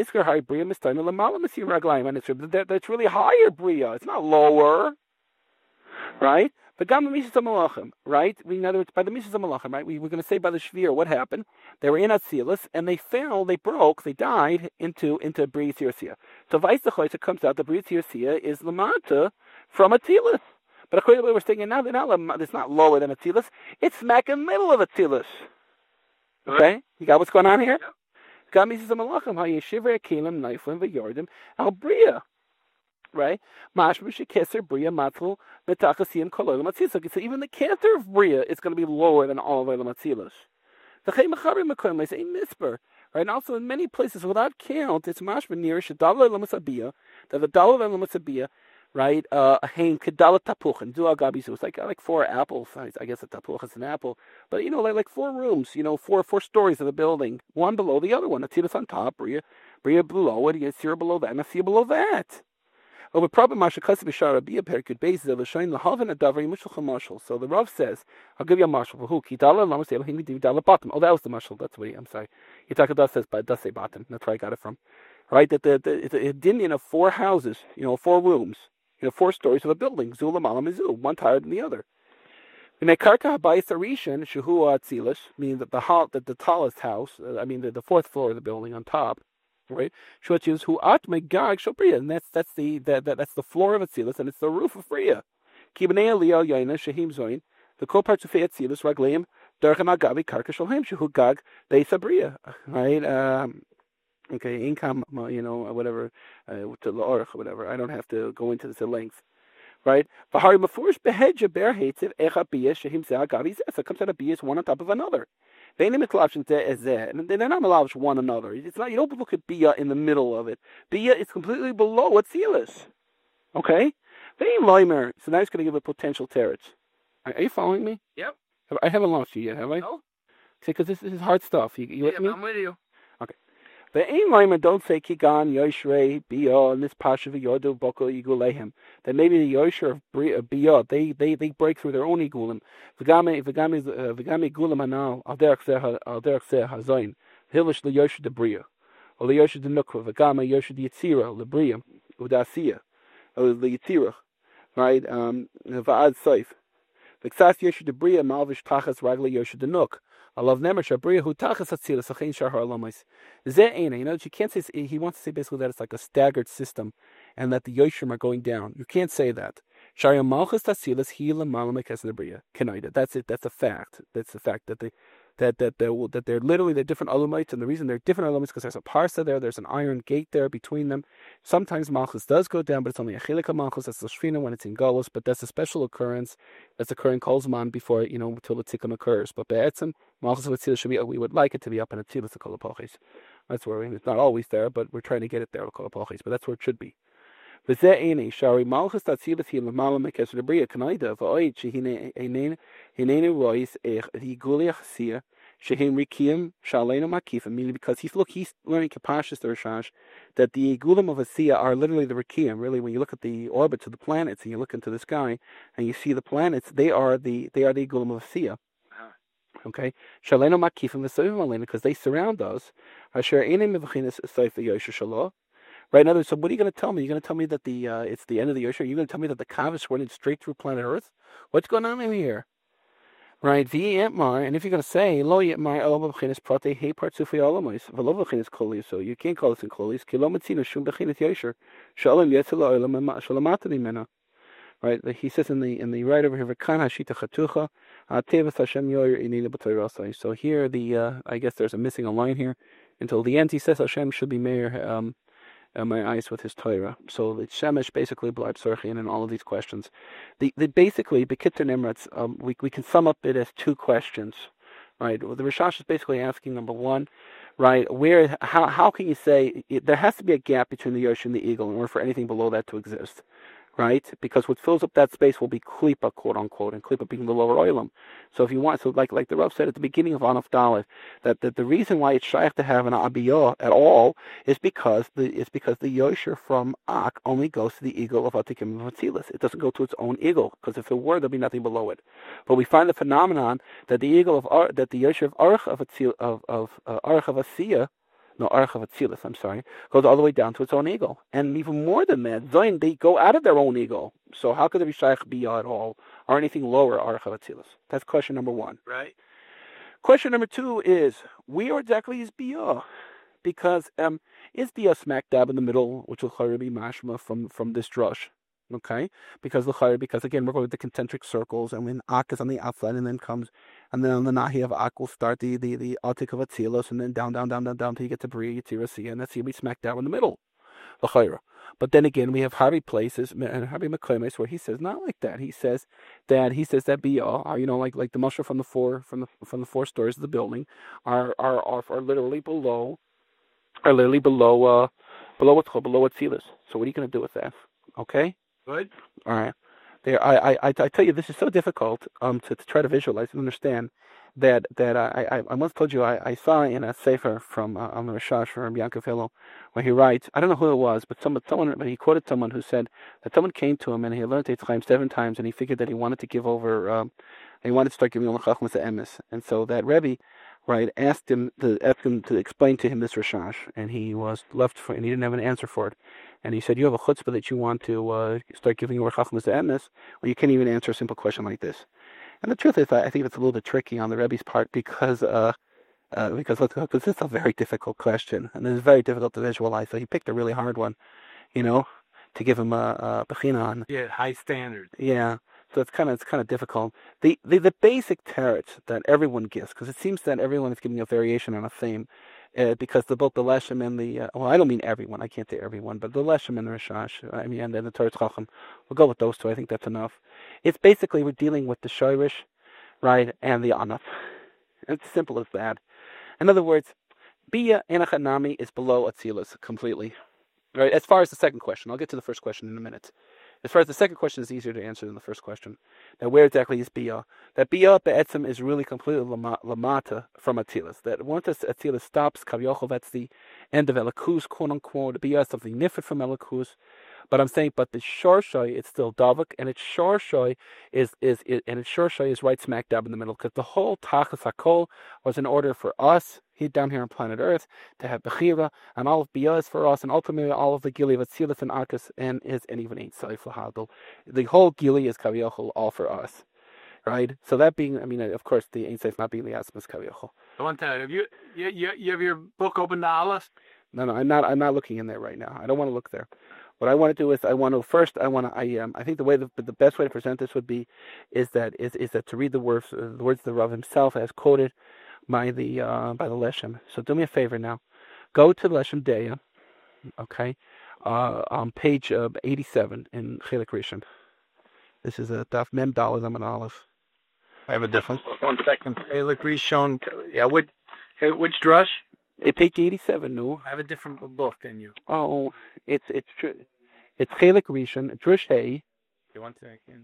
really higher bria. It's not lower, right? But Gam the Mishas HaMalachim, right? In other words, by the Mishas HaMalachim, right? We were going to say by the Shvir, what happened? They were in Atzilus, and they fell, they broke, they died into Bria Tzirsia. So Vaisachos, it comes out that Bria Tzirsia is Lamata from Atzilus. But according to what we're saying now, it's not lower than Atzilus. It's smack in the middle of Atzilus. Okay? You got what's going on here? Gam Mishas HaMalachim, HaYeshiver Kelim, Neiflim, V'Yordim, Al Bria. Right? Mashmush Keser Bria Matzel Metachasiyim Kololam Atzilas. So even the Keser of Bria is going to be lower than all of the Matzilas. The Chay Mechaber Mekoim is a Misper. Right, and also in many places without count, it's mashma near Shadala Lamasabia, that the Dala Lamasabia, right, Hain Kedala Tapuch and Dua Gabisu. It's like 4 apples. I guess a tapuch is an apple. But like 4 rooms, four stories of the building, one below the other one. A Tilas on top, Bria below it, Yasir below that, and a Sia below that. So the Rav says, I'll give you a marshal. Who? Oh, that was the marshal. That's what I'm sorry. Yitakada says, but it does say bottom. That's where I got it from. Right? That it's a dinion of 4 houses, 4 rooms, 4 stories of a building. Zula Malam Mizu, one higher than the other. Meaning that the tallest house, the 4th floor of the building on top. Right, is who at megag shobria, and that's the floor of Atzilus, and it's the roof of Bria. Kibanei Aliyah Yaina Shahim Zoin, the co-parts of Atzilus Ragleim Darchan Agavi Karka Sholhem Shehu Gag Beis Bria. Right, okay, income, whatever, to the orach, whatever. I don't have to go into this at length. Right, Bahari Mafurish Behedja Bear hates it. Echa Bia Shahim Zeh Agavi Zeh. So it comes out of Bia is one on top of another. And they're not allowed one another. It's not. You don't look at Bia in the middle of it. Bia is completely below Atzilus. Okay? So now it's going to give a potential teretz. Are you following me? Yep. I haven't lost you yet, have I? No. See, because this is hard stuff. You with me? I'm with you. Okay. The Ein Leimer don't say Kigan, Yoshrei, Bia, and this Pasha Yodu Boko Igulehem. That maybe the Yosher of Bia, they break through their own Igulim. V'game Gulam Anal, Al Derek Seh Hazain, Hilish the Yosher de Bria, or the Yosher de Nukra, V'game Yosher de Yitzira, the Bria, Udasiya, or the Yitzira, right? Va'ad Saif. V'ksas Yosher de Bria, Malvish Tachas Ragli Yosher de Nuk. I love Nemer Shabria who Tachas Atzilus Achein Shar Harlamais. Ze'ena, that you can't say. He wants to say basically that it's like a staggered system, and that the Yoshim are going down. You can't say that. Sharia Malchus Atzilus Hi Lamalam Kesnebria. Kanaida. That's it. That's a fact. That's the fact that they're literally different Elumites, and the reason they're different Elumites because there's a parsa there, there's an iron gate there between them. Sometimes Malchus does go down, but it's only a Chilika Malchus. That's the Shfina when it's in Golos, but that's a special occurrence that's occurring Kolzman before until the Tikkum occurs. But Be'etzim, Malchus of Atzilus should be. We would like it to be up in Atzilus the Kolapoches. That's where it's not always there, but we're trying to get it there Kolapoches. But that's where it should be. V'ze'eni shari Malchus Atzilus hi l'malam mekes l'bria kanaida v'oid shehine rois higuliach sia shehim rikim shalenu makifim, meaning because he's learning Kapashis the Rishash that the Igulim of Asiya are literally the Rikim. Really, when you look at the orbits of the planets and you look into the sky and you see the planets, they are the Igulim of Asiya. Okay, shalenu makifim v'sovim alenu, because they surround us. Asher enim mevchinas seif v'yosher shalah. Right, in other words, so what are you going to tell me? You're going to tell me that it's the end of the Yosher? You're going to tell me that the Kav is running straight through planet Earth? What's going on in here? Right, V'yetmar, and if you're going to say, Lo yetmar elo b'chinas prate he partzufi olamois, v'lo b'chinas kolius, so you can't call this in kolius, ki lo metzino shum b'chinas Yosher, shalom yetzel ha'olam shalamata nimena. Right, he says in the right over here, V'kan hashita chatucha, tevas Hashem yoyer inina b'toyrasai. So here, I guess there's a missing a line here. Until the end, he says Hashem should be mayor, my eyes with his Torah. So the Shemesh basically blind Sorchin and all of these questions. The basically Bekitzer Nimratz, we can sum up it as 2 questions, right? Well, the Rishash is basically asking, number 1, right, how can you say there has to be a gap between the Yosh and the eagle in order for anything below that to exist, right? Because what fills up that space will be Klipa, quote unquote, and Klipa being the lower oilam. So if you want, so like the Rav said at the beginning of Anaf Dalet, that the reason why it's shaykh to have an Abiyah at all is because the Yosher from Ak only goes to the eagle of Atikim and Vatzilis. It doesn't go to its own eagle, because if it were, there'd be nothing below it. But we find the phenomenon that the Yosher of Arach of Asiyah, Arach of Atzilus, goes all the way down to its own eagle. And even more than that, Zoin, they go out of their own eagle. So how could there be Shaykh Biyah at all, or anything lower Arach of Atzilus? That's question number 1. Right. Question number 2 is, where exactly is Biyah? Because is Biyah smack dab in the middle, which will be mashma from this drush? Okay, because again we're going with the concentric circles, and when Ak is on the outside, and then on the Nahi of Ak will start the Atik of Atzilus, and then down till you get to Bria Yitzira Sia, and that's going to be smack down in the middle. L'chayra. But then again, we have Harvey places and Harvey McClamis where he says not like that. He says that Bia, like the mushroom from the four stories of the building, are literally below below what seal is. So what are you going to do with that? Okay. Good. All right. There, I tell you, this is so difficult to try to visualize and understand that I once told you I saw in a sefer from on the Rashash from Yankov Hillel where he writes, I don't know who it was, but but he quoted someone who said that someone came to him and he learned Eitz Chaim 7 times and he figured that he wanted to give over he wanted to start giving over Chachmas to Emes, and so that Rebbe, right, asked him to explain to him this Rashash, and he was and he didn't have an answer for it. And he said, you have a chutzpah that you want to start giving your chachmas to emes, well, you can't even answer a simple question like this. And the truth is, I think it's a little bit tricky on the Rebbe's part because this is a very difficult question, and it's very difficult to visualize. So he picked a really hard one, to give him a bechina on. Yeah, high standard. Yeah. So it's kind of difficult. The basic teretz that everyone gives, because it seems that everyone is giving a variation on a theme, because both the Leshem and the I don't mean everyone, I can't say everyone, but the Leshem and the Rashash, and then the Teretz Chacham, we'll go with those two. I think that's enough. It's basically we're dealing with the Shoirish, right, and the Anaf. It's simple as that. In other words, Bia Enachanami is below Atzilus completely. Right. As far as the second question, I'll get to the first question in a minute. As far as the second question is easier to answer than the first question. Now, where exactly is Bia? That Bia Be'etzim is really completely lamata from Atzilus. That once Atzilus stops, Kavyochel, that's the end of Elikus, quote unquote. Bia is something different from Elikus. But I'm saying, but the Shorshoy, it's still Davik, and its Shorshoy is right smack dab in the middle, because the whole Tachas HaKol was in order for us, down here on planet Earth, to have Bechira, and all of Bia is for us, and ultimately all of the Gili of Atzilus and Akas, and even Ein Seif Lahadol. The whole Gili is Kaviochel, all for us. Right? So that being, of course, the Ein Seif not being the Asmas Kaviochel. I want to tell you, you have your book open to Aleph? No, I'm not looking in there right now. I don't want to look there. What I want to do is I think the best way to present this would be is that to read the words the Rav himself as quoted by the Leshem. So do me a favor now, go to Leshem Deya, okay, on page 87 in Chelik Rishon. This is a Daf Mem Daled Amud Aleph. I have a different. 1 second. Chelik Rishon. Yeah, which drush? Page 87, no. I have a different book than you. Oh, it's Chelik Rishon, Drush Hey. Okay, 1 second.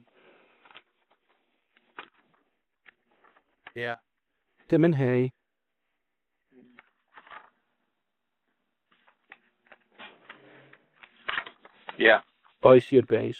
Yeah. Siman Hey. Yeah. Boys Yud Beis.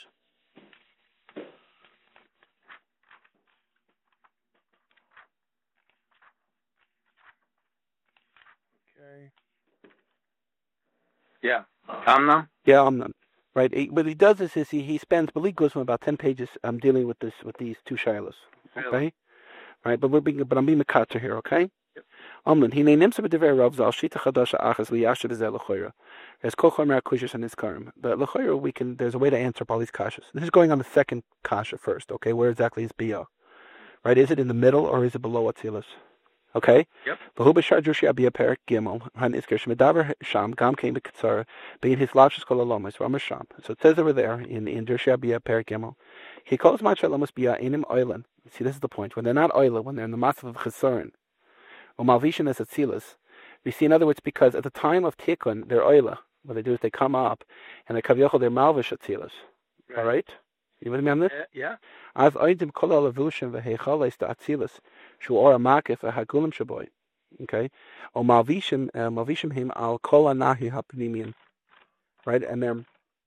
Yeah. Amnon? Yeah, Amnon. Right. What he does is he spends, Bali goes from about 10 pages dealing with these two shilas. Okay? Really? Right, but I'm being Makatzer here, okay? Yep. Amnon, he names him a Dever Rav Zal, Shita Chadasha Achas, Liyasha Bezel Lechoira. There's Kochomer Kushas and Iskarim. But Lechoira, there's a way to answer up all these kashas. This is going on the second kasha first, okay? Where exactly is Bia? Right, is it in the middle or is it below Atzilus? Okay? Yep. V'hu b'shar drushi abiyah perik gimel han isker shmedaver sham gam came b'kitzara bein his lavshus kol alomis v'amar sham. So it says over there in drushi abiyah perik gimel, he calls match alomis biyah inim oilen. See, this is the point. When they're not oilen, when they're in the matzv of chesaron, or malvishin as atzilus, we see in other words because at the time of tikkun they're oila. What they do is they come up and they kavyochel they're malvish atzilus. Right. All right. You with me on this? Yeah. As oidim kol alavushim v'heichales to atzilus. Shu'or makif hagulim shaboy, okay, or malvishim him al kol anahi hapnimian, right, and they're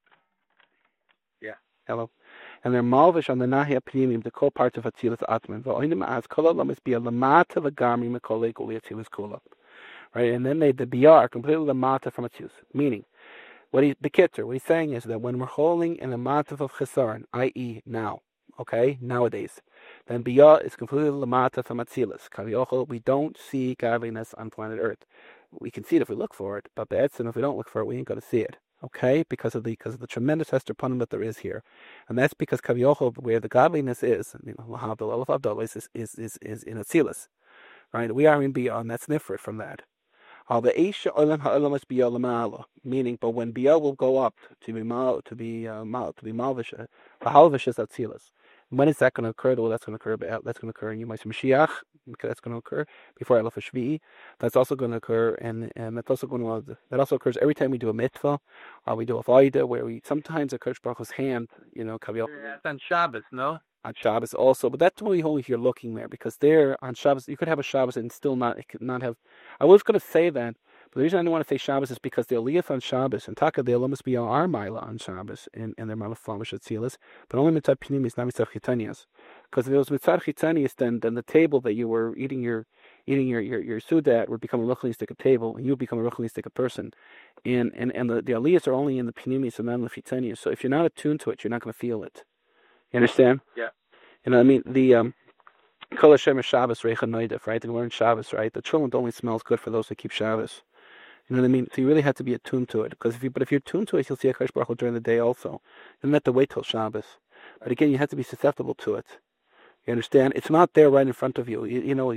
malvish on the nahi hapnimian, the core parts of atzilas atman. V'oinim as kol alam is bia lamata v'gami mekolei guli atzilas kula, right, and then the bia are completely lamata from atzilus, meaning what he's saying is that when we're holding in a mataf of chesaron, i.e. now. Okay, nowadays, then Bia is completely lamata from Atzilus. Kaviochel, we don't see godliness on planet Earth. We can see it if we look for it, but Be'etzim, if we don't look for it, we ain't going to see it. Okay, because of the tremendous Hester Punim that there is here, and that's because Kaviochel, where the godliness is, Lahavdil Elef Abdul is in Atzilus, right? We are in Bia, and that's different from that. Meaning, but when Bia will go up to be Malvish, Halvish is Atzilus. When is that going to occur? Well, that's going to occur. That's going to occur in Yom Mashiach. That's going to occur before Elef Shvi'i. That's also going to occur, and that's also going to that also occurs every time we do a mitzvah, or we do a vaida, where we sometimes a Kodesh Baruch Hu's hand, Kaviyot. That's on Shabbos, no? On Shabbos also, but that's only if you're looking there, because there on Shabbos you could have a Shabbos and still not have. I was going to say that, but the reason I didn't want to say Shabbos is because the Aliyah on Shabbos and Taka the must be our Mila on Shabbos and their Mila Flamish Atzilas, but only Mitzad Pnimis, not Mitzad Chitanias. Because if it was Mitzad Chitanias, then the table that you were eating your Suda at would become a ruchnistic table, and you would become a ruchnistic person. And the Aliyahs are only in the Pnimis and not in the Chitanias. So if you're not attuned to it, you're not going to feel it. You understand? Yeah. You know what I mean? The Kol Hashem Shabbos Reicha Noidef, right? And we're in Shabbos, right? The trillium only smells good for those who keep Shabbos. You know what I mean? So you really have to be attuned to it, because if you're tuned to it, you'll see a Kodesh Baruch Hu during the day also. You don't have to wait till Shabbos. But again, you have to be susceptible to it. You understand? It's not there right in front of you.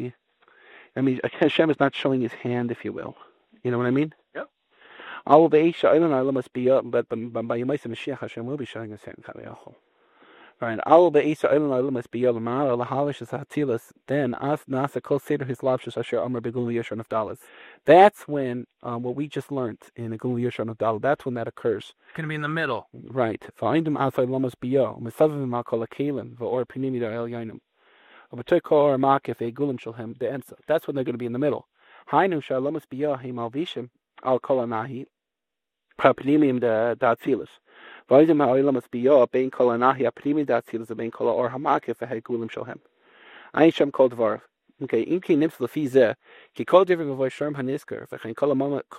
I mean, Hashem is not showing His hand, if you will. You know what I mean? Yep. All the Eisha Eilan must be up, but by Yemais Mashiach, Hashem will be showing His hand. Right. All the Eisha Eilan must be Yalamara Lahalish is Hatilas. Then as Nasa Kol Seder His Lavshus Asher Amar Begul Yeshon of Dalas. That's when what we just learned in the Gul Yeshon of Dalas. That's when that occurs. It's going to be in the middle. Right. Fa'indim outside Lamas Biyo. Mesavim Al Kol Akalim Va'or Pinimi Da El Yainum. Or Makif a Gulim Shalhem the answer. That's when they're going to be in the middle. Hainu Shalamas Biyo Him Alvishim Al Kol Anahi Prapinimium da Atzilas. Va'indim Ha'olamas Biyo Bein Kol Anahi Apinimi da Atzilas Bein Kol Or Hamakif a Gulim Shalhem. Ain Shem Kol Dvar. Okay, Inki Nims Lafize, Ki Kol Divri Vavoy Sherm Hanisker, V'chein Kol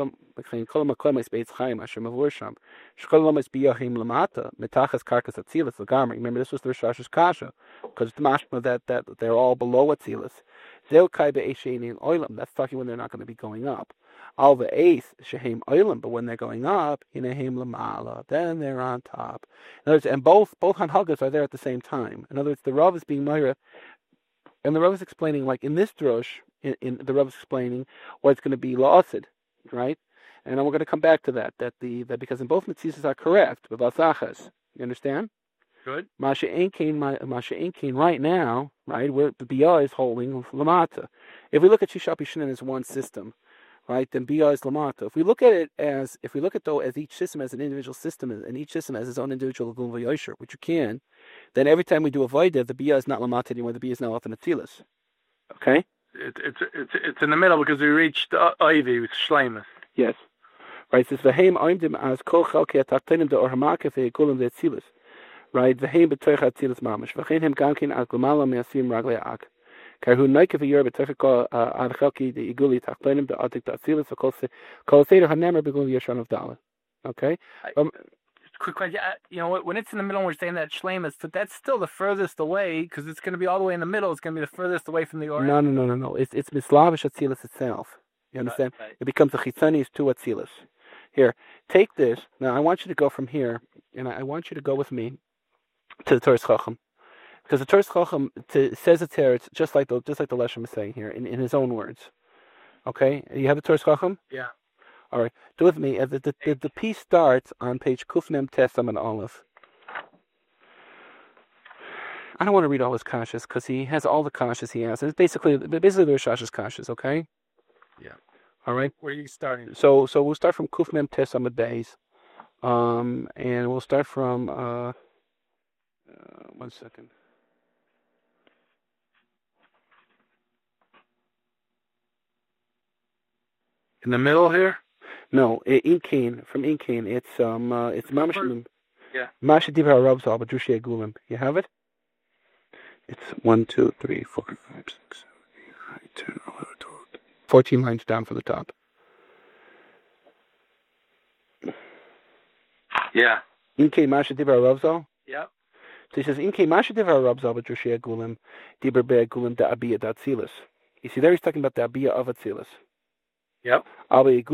Makomis Beitz Chaim, Asher Mavur Sham, Shkol Lamas Biyahim Lamata, Metachas Karkas Atzilas Lagamri. Remember, this was the Rosh Hashanah's Kasha, because it's mashma that they're all below Atzilas. Zeu Kai Be'esheini in Oilam, that's talking when they're not going to be going up. Al Ve'es, Shehem Oilam, but when they're going up, Hinehim Lamala, then they're on top. In other words, and both Hanhagas are there at the same time. In other words, the Rav is being Myra. And the Rav is explaining, like in this drush, in the Rav is explaining why it's going to be la'asid, right? And then we're going to come back to that because in both mitzvahs are correct with lasachas. You understand? Good. Masha Enkein right now, right, where the Bia is holding lamata. If we look at Shishap Yishanan as one system, right, then Bia is lamata. If we look at each system as an individual system, and each system has its own individual Gul V'Yosher, which you can, then every time we do a voida, the Bia is not lamata anymore, the Bia is now up in Atzilas. Okay? It's in the middle because we reached Ivy with Shleimus. Yes. Right, it says, V'heim oimdim as kol chalki atachtenim de orhamaka ve'ekulim de Atzilas. Right, V'heim b'toich Atzilas mamash. V'chein hem gamkin al glumala me'asim raglei ak. Karhu naike v'yor b'toich kol ad chalki de iguli tachtenim de adik de Atzilas v'kol seder hanemer begul yeshon of Dalet. Okay? Quick question. When it's in the middle, we're saying that Shleimus, but that's still the furthest away because it's going to be all the way in the middle. It's going to be the furthest away from the Or. No. It's mislavish Atzilas itself. You understand? Right. It becomes a chitzanis to Atzilas. Here, take this. Now, I want you to go from here, and I want you to go with me to the Torah Chacham, because the Torah Chacham says it here. It's just like the Leshem is saying here in his own words. Okay, you have the Torah Chacham? Yeah. All right, do with me. The piece starts on page Kufnem Tesam and Aleph. I don't want to read all his kashas because he has all the kashas he has. It's basically the Rosh Hashanah's kashas. Okay. Yeah. All right. Where are you starting? So we'll start from Kufnem Tesam Beis, and we'll start from 1 second. In the middle here. No, Inkain, from Inkain, it's Mamashim. Yeah. Masha Diva Rabzal, but Drushia Gulim. You have it? It's 1, 2, 3, 4, 5, 6, 7, 8, 9, 10, 11, 12. 14 lines down from the top. Yeah. Inkain Masha Diva Rabzal? Yep. So he says, Inkain Masha Diva Rabzal, but Drushia Gulim, Dibber Be Gulim da Abiyah da Atzilas. You see, there he's talking about the Abiyah of Atzilas. Yep. You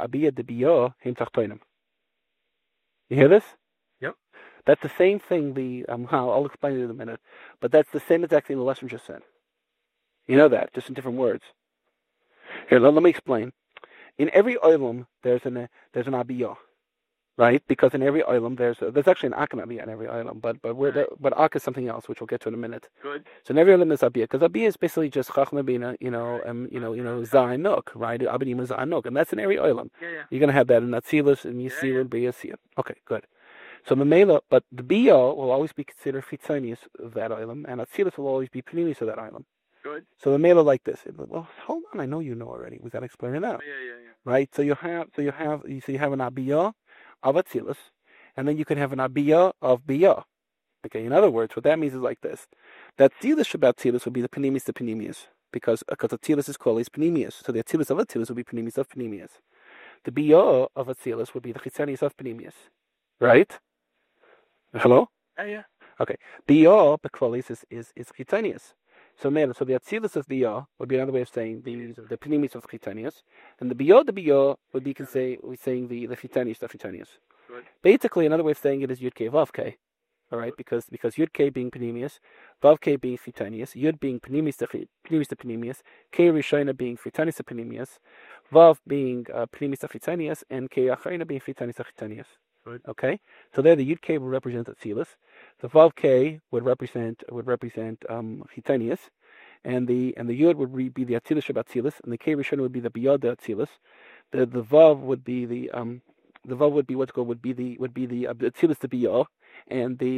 hear this? Yep. That's the same thing. I'll explain it in a minute. But that's the same exact thing the lesson just said. You know that, just in different words. Here, let me explain. in every olam there's an abiyah, right? Because in every olam there's actually an ak and abiyah in every olam, but ak is something else, which we'll get to in a minute. Good. So in every olam there's abiyah, because abiyah is basically just chachma bina, zayin nuk, right? Abidim is zayin nuk, and that's in every olam. Yeah. You're gonna have that in Atzilus and Yisir and B'Yasir. Okay, good. So Mamela, but the Biyah will always be considered Fitzonius of that island, and Atzilus will always be Panemius of that island. Good. So Mamela like this. Well, hold on, I know you know already. We gotta explain it out. Yeah. Right? So you have an Abiyah of Atzilus, and then you can have an Abiyah of Biyah. Okay, in other words, what that means is like this: that Atzilus Shabbat Atzilus would be the Panemius, because Atzilus is called Panemius. So the Atzilus of Atzilus would be Panemius of Panemius. The Biyah of Atzilus would be the Chitzanius of Panemius. Right? Hello? Yeah. Okay. Biyah Bekvalis is Chitzanius. So the Atzilus of Biyah would be another way of saying the Panemius of Chitzanius. And the Biyah would be saying the Chitzanius of Chitzanius. Basically, another way of saying it is Yud K Vav K. All right, because Yud K being Panemius, Vav K being Chitanius, Yud being Panemius to Panemius, K Rishona being Chitanius to Panemius, Vav being Panemius to Chitanius, and K Achreina being Chitanius to Chitanius. Okay, so there the Yud K will represent Atzilus, the Vav K would represent Chitanius, and the Yud would be the Atzilus Shabbat Atzilus, and the K Rishona would be the Biyad Atzilus, the Vav would be the Vav would be Atzilus to Biyah. And the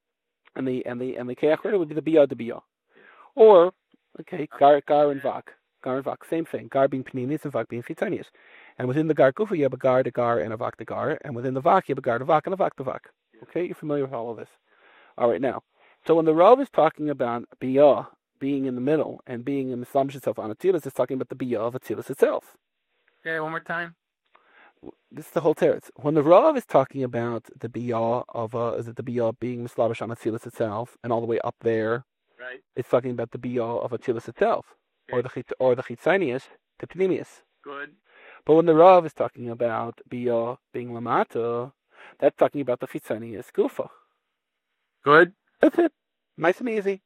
Kayach would be the Biyah. Or, okay, Gar and Vak, same thing. Gar being Panemius and Vak being Chitanius. And within the Gar Gufa you have a Gar to Gar and a Vak to Gar, and within the Vak you have a Gar to Vak and a Vak to Vak. Okay, you're familiar with all of this. All right, now, so when the Rav is talking about Biyah being in the middle and being in the Mislamesh itself on Atzilus, it's talking about the Biyah of Atzilus itself. Okay, one more time. This is the whole teretz. When the Rav is talking about the Biyah of the Biyah being Mislamesh on Atzilus itself and all the way up there, right? It's talking about the Biyah of Atzilus itself, okay. or the Chitzanius to Panemius. Good. But when the Rav is talking about Biyah being Lamata, that's talking about the Chitzanius Gufa. Good. That's it. Nice and easy.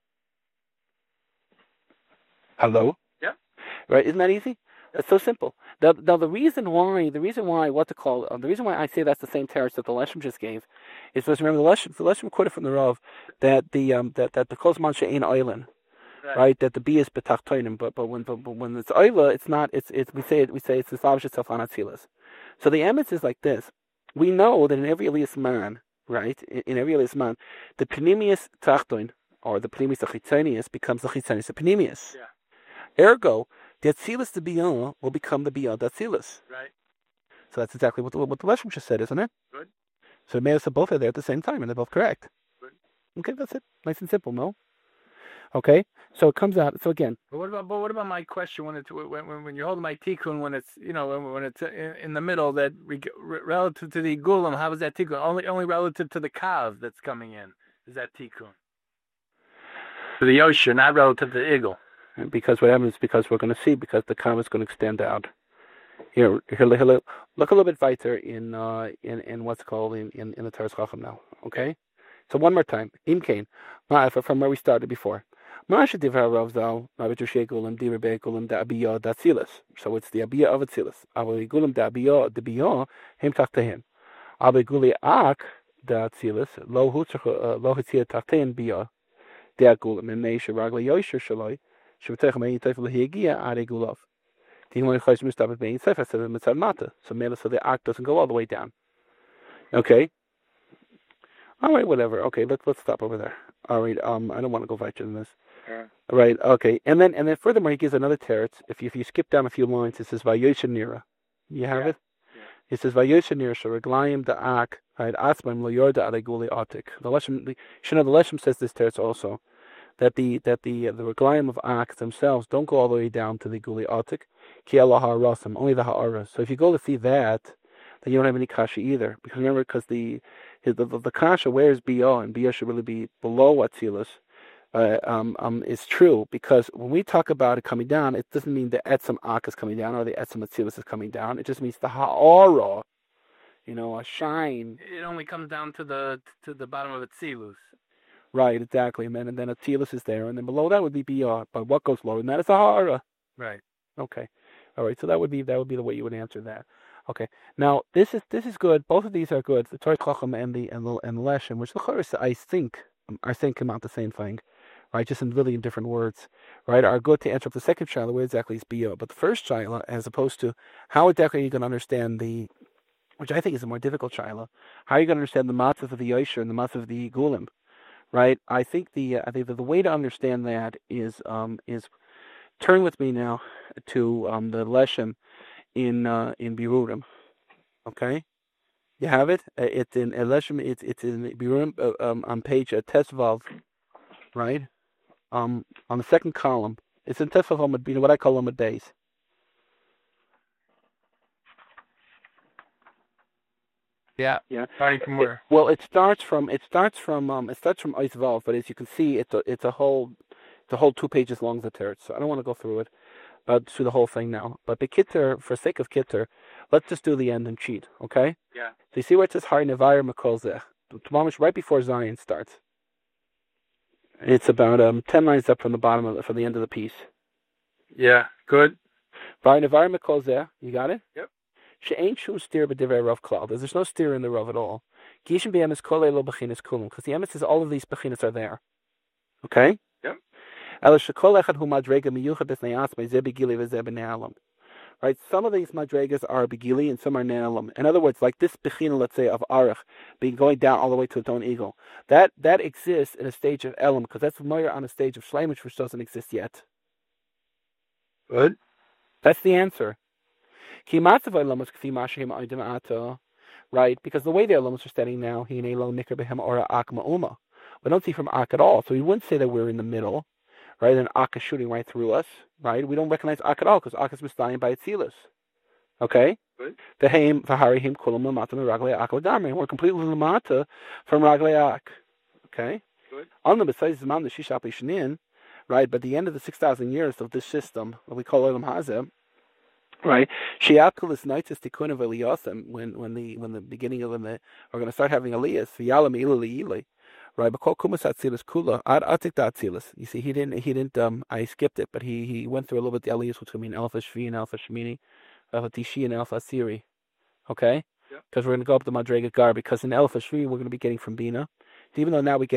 Hello? Yeah. Right? Isn't that easy? It's so simple. Now the reason why I say that's the same teretz that the Leshem just gave, is because remember the Leshem quoted from the Rav that the Kol Zman She'ein Oilin, right? That the B is betachtonim, but when it's Oila, it's not. We say it's established itself on Atzilus. So the emes is like this. We know that in every Elias man, right? In every Elias man, the Panemius Tachtoin or the Panemius Chitzanius becomes the Chitzanius Panemius. Yeah. Ergo, the Atzilus to Biyah will become the Biyah Atzilus. Right. So that's exactly what the Leshem just said, isn't it? Good. So it made us both are there at the same time, and they're both correct. Good. Okay, that's it. Nice and simple, no? Okay, so it comes out. So again. But what about my question when you're holding my tikkun when it's when it's in the middle that relative to the gulam, how is that tikkun? Only relative to the kav that's coming in is that tikkun. To the yosher, not relative to the igul. Because what happens? Because we're going to see because the kav is going to extend out. Here, look a little bit weiter in what's called in the Teres Chacham now. Okay, so one more time. Imkain, from where we started before. So it's the abiyah of Atzilus. Avigulim da abiyah the biyah him tachtahin. Aviguli ak da Atzilus lo hitzia tachtahin biyah da gulim and meisha ragli yosher shaloi shv'techem ein teifel higia are gulav. So the arc doesn't go all the way down. Okay. All right, whatever. Okay, let's stop over there. All right. I don't want to go weiter than this. All right. Okay. And then furthermore, he gives another teretz. If you skip down a few lines, it says Vayosha Nira. You have it. Yeah. It says Vayosha Nira Sharaglayim the Ak right Asmaim Lo Yorda Areguli Atik. The Leshem says this teretz also. That the reglayim of Ak themselves don't go all the way down to the Guli Atik, Ki Allah HaRasim, only the Ha'ara. So if you go to see that, then you don't have any kasha either. Because remember, because the kasha where is Biyah, and Biyah should really be below Atzilus, is true. Because when we talk about it coming down, it doesn't mean the Etzem Ak is coming down or the Etzem Atzilus is coming down. It just means the Ha'ara, a shine. It only comes down to the bottom of Atzilus. Right, exactly. And then Atzilus is there, and then below that would be Biyah. But what goes lower than that is a Ha'ara. Right. Okay. All right, so that would be the way you would answer that. Okay. Now this is good. Both of these are good. The Torah Chacham and the Leshem, which the Choros I think come out the same thing, right? Just in really different words, right? Are good to answer up the second shaila, where exactly is bio. But the first shaila, as opposed to how exactly are you going to understand which I think is a more difficult shaila, how are you going to understand the matzah of the Yosher and the matzah of the Gulim, right? I think the way to understand that is turn with me now to the Leshem in Birurim. Okay, you have it. It's in Leshem. It's in Birurim on page Tesvav, right? On the second column. It's in Tesvav Amud Bina, what I call Amud Beis. Yeah. Yeah. Starting from where? Well, it starts from Eisvav, but as you can see, it's a whole 2 pages long, the teretz. So I don't want to go through it, through the whole thing now. But the Kitter, for sake of Kitter, let's just do the end and cheat, okay? Yeah. So you see where it says Har Nevayir Makol Zeh, right before Zion starts. It's about 10 lines up from the bottom from the end of the piece. Yeah. Good. Har Nevayir Makol Zeh, you got it? Yep. She'ain shum steer b'divrei Rav klal. There's no steer in the Rav at all. Gishin b'emes kolei lo b'chinas kulum, because the emes is all of these b'chinas are there. Okay. Yep. Ela shekol echad hu madrega miyucha b'snei atzmei zeh b'gili v'zeh b'ne'alam. Right. Some of these madregas are b'gili and some are ne'alam. In other words, like this b'china, let's say of arach, being going down all the way to its own eagle. That exists in a stage of elam, because that's familiar on a stage of shleimish, which doesn't exist yet. Good. That's the answer. Right, because the way the Elamas are standing now, we don't see from Ak at all, so we wouldn't say that we're in the middle, right, and Ak is shooting right through us, right? We don't recognize Ak at all, because Ak is misdying by Atzilus. Okay? Good. We're completely lamata from Raglei Ak. Okay? Good. On the besides Zman the Shishap Shinin, right, but the end of the 6,000 years of this system, what we call Olam Hazeh, right? Shiatkulis Nightis Tikkun of Eliyasim, when the beginning of we're going to start having Eliyas, V'yalam Ili, right? But Kol Kumas Atzilis Kula, Atik Atzilis. You see, he didn't. I skipped it, but he went through a little bit the Eliyas, which would mean Alpha Shvi and Alpha Shemini, Alpha Tishi and Alpha Asiri. Okay? Because we're going to go up the Madrega Gar, because in Alpha Shvi we're going to be getting from Bina. Even though Nook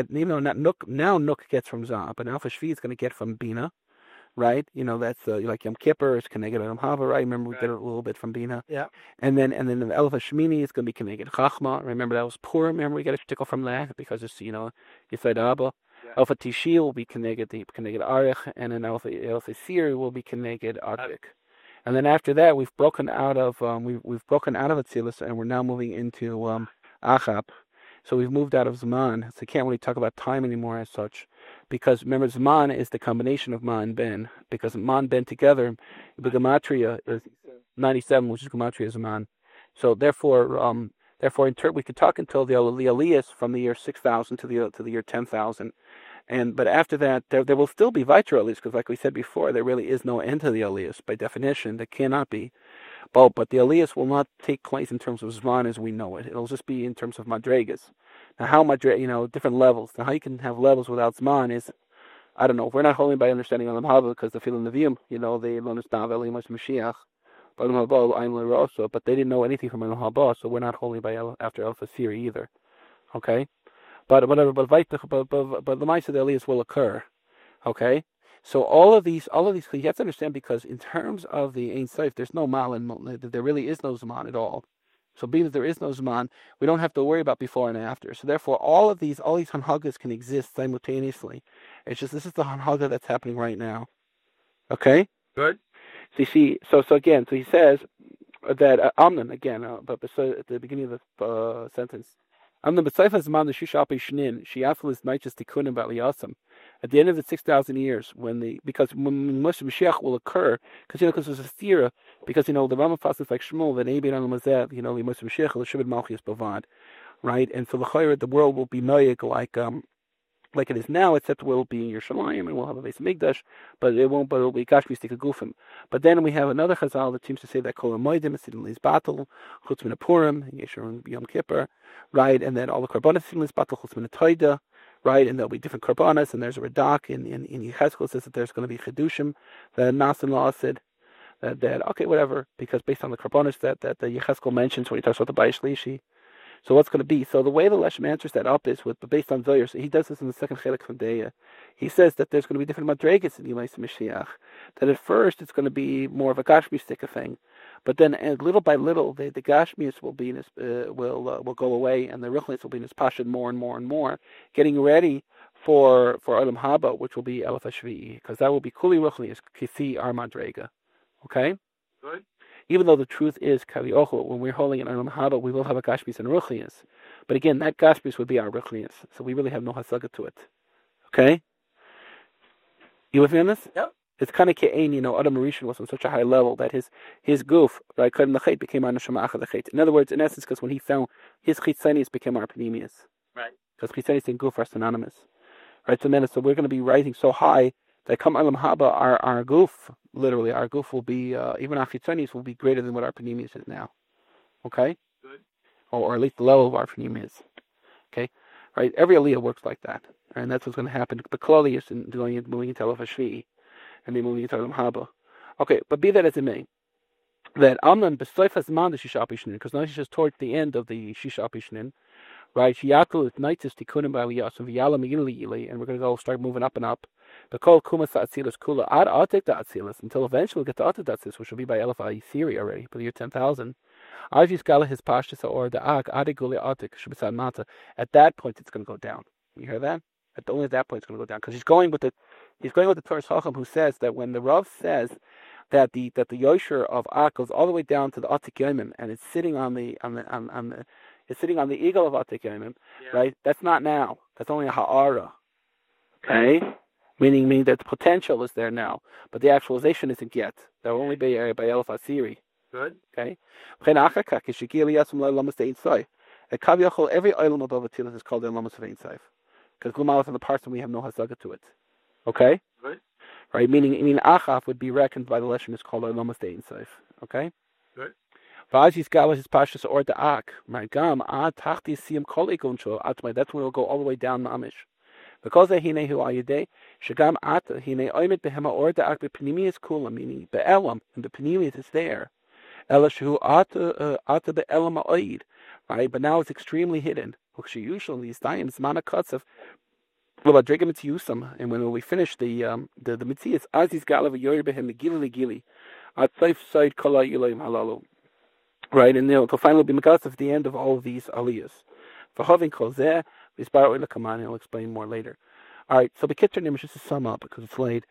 gets from Zah, but Alpha Shvi is going to get from Bina. Right, that's like Yom Kippur is connected Yom Hava. Right, remember we did it a little bit from Bina. Yeah. And then the Elf Shemini is going to be connected Chachma. Remember that was Purim. Remember we got a shtickle from that because it's Yisrael Abba. Yeah. Elf Tishi will be connected Arich, and then Elf Siri will be connected Artik. And then after that we've broken out of Atzilus, and we're now moving into Achab. So we've moved out of Zman, so you can't really talk about time anymore as such. Because remember, Zman is the combination of Ma and Ben. Because Ma and Ben together, the Gematria is 97, which is Gematria Zman. So therefore, we could talk until the Aliyas from the year 6,000 to the year 10,000. But after that, there will still be Viter Aliyas, because like we said before, there really is no end to the Aliyas. By definition, there cannot be. But the Aliyas will not take place in terms of Zman as we know it. It'll just be in terms of Madregas. Now, how different levels. Now, how you can have levels without Zman is, I don't know. We're not holding by understanding Olam Haba, because the Filim Nevi'im, they learn Elimas Mashiach, but they didn't know anything from Olam Haba, so we're not holding by after Alpha Siri either. Okay? But the Maisa of the Aliyas will occur. Okay? So all of these, you have to understand, because in terms of the Ein Sof, there's no Mal, and there really is no Zman at all. So being that there is no Zman, we don't have to worry about before and after. So therefore, all these Hanhagas can exist simultaneously. It's just, this is the Hanhaga that's happening right now. Okay? Good. So you see, so he says that, Amnon, again, but at the beginning of the sentence, Amnon b'tzayfa Zman the Shushapi Shnin, Shiafel is Naichas Tikkunim Ba'liyasam. At the end of the 6,000 years, because when Moshe Mashiach will occur, because there's a theory, because the Ramaph is like Shmuel, that Eibir Al Mazeh, the Moshe Mashiach, the Shabbat Malchus Bavad, right? And so the world will be noyig like it is now, except we'll be in Yerushalayim and we'll have a Beis Mikdash, but it'll be Gashmi Stika Gufim. But then we have another Chazal that seems to say that Kol HaMoedim is Sidin Liz Batel, Chutz Min Purim, Yeshur and Yom Kippur, right? And then all the Karbanas Sidin Liz Batel, Chutz Min Toida, right? And there'll be different Karbanas, and there's a Radak in Yechezkel says that there's going to be Chedushim, the Nasan Law said, that okay, whatever, because based on the Karbonis that the Yecheskel mentions when he talks about the Bayis Lishi. So what's going to be? So the way the Leshem answers that up is based on Zohar. So he does this in the second chelik from Deya. He says that there's going to be different madregas in Yemais Mashiach. That at first it's going to be more of a Gashmistic thing, but then little by little the Gashmis will be in his, will go away, and the Ruchnis will be in his passion more and more and more, getting ready for Olam Haba, which will be Elef Hashvi'i, because that will be Kuli Ruchnis Kisi Ar Madrega. Okay. Good. Even though the truth is, Kaviocho, when we're holding an Olam Haba, we will have a Gashmis and Ruchnias. But again, that Gashmis would be our Ruchnias. So we really have no Hasaga to it. Okay? You with me on this? Yep. It's kind of Ke'ain, Adam Marishan was on such a high level that his goof, right, became our Neshama Achad L'Chet. In other words, in essence, because when he fell, his Chitzanis became our Panemius. Right. Because Chitzanis and goof are synonymous. Right? So we're going to be rising so high that come Olam Haba, our goof, literally, our goof will be, even our Chitzanis will be greater than what our Panemius is now. Okay? Good. Or at least the level of our Panemius. Okay? Right? Every Aliyah works like that. Right? And that's what's going to happen. The Klali is moving into Elef Hashvi'i, and then moving into Olam Haba. Okay, but be that as it may, that Amnon B'Soif Hazman the Shisha Apishnin, because now she's just towards the end of the Shisha Apishnin, right? Shiyakul is Naitis Tikkunim B'Aliyah, so V'Yala Megilli, and we're going to go start moving up and up. But Kol Kumas Atzilas Kula Ad Atik Atzilas, until eventually we'll get to Atik Atzilas, which will be by Elef Siri already, by the year 10,000. Ajis Gala his Pashtas or the Ak Adiguli Atik Shabbat Mata. At that point, it's going to go down. You hear that? Only at that point it's going to go down, because he's going with the Torah Chacham, who says that when the Rav says that the Yosher of Ak goes all the way down to the Atik Yomim, and it's sitting on the eagle of Atik Yomim, right? That's not now. That's only a Ha'ara. Okay, meaning that the potential is there now, but the actualization isn't yet. That will only be by Elef Asiri. Good. Okay. Every oilam above a tilas is called the Lamas of Ein Seif. Because Glumalaf and the Parson, we have no hasaga to it. Okay? Good. Right? Meaning Achaf would be reckoned by the lesson is called Lamas de Ein Seif. Okay? Good. Vazis Gala his Pashas or the Ak. My Gam, Tachti Siam Kol Iguncho, Atmai, that's when it'll go all the way down Mamish. Because Hine who are you day, Shagam At, Hine Oimit Behema or the Ak, the Panemius Kula, meaning Be'elam, and the Panemius is there. Elashu Ata Be'elam Oid. Right? But now it's extremely hidden. Usually these times, mana cuts of well, Adrega Mitziyusam, and when we finish the Mitzias, Aziz Galav Yorbehem the Gili at safe side Kala Ilayim Halalu. Right, and they'll finally be Megas at the end of all of these aliyahs. For having Kozeh, Visbar Oila Kaman, I'll explain more later. Alright, so the Kitchen image just to sum up because it's late.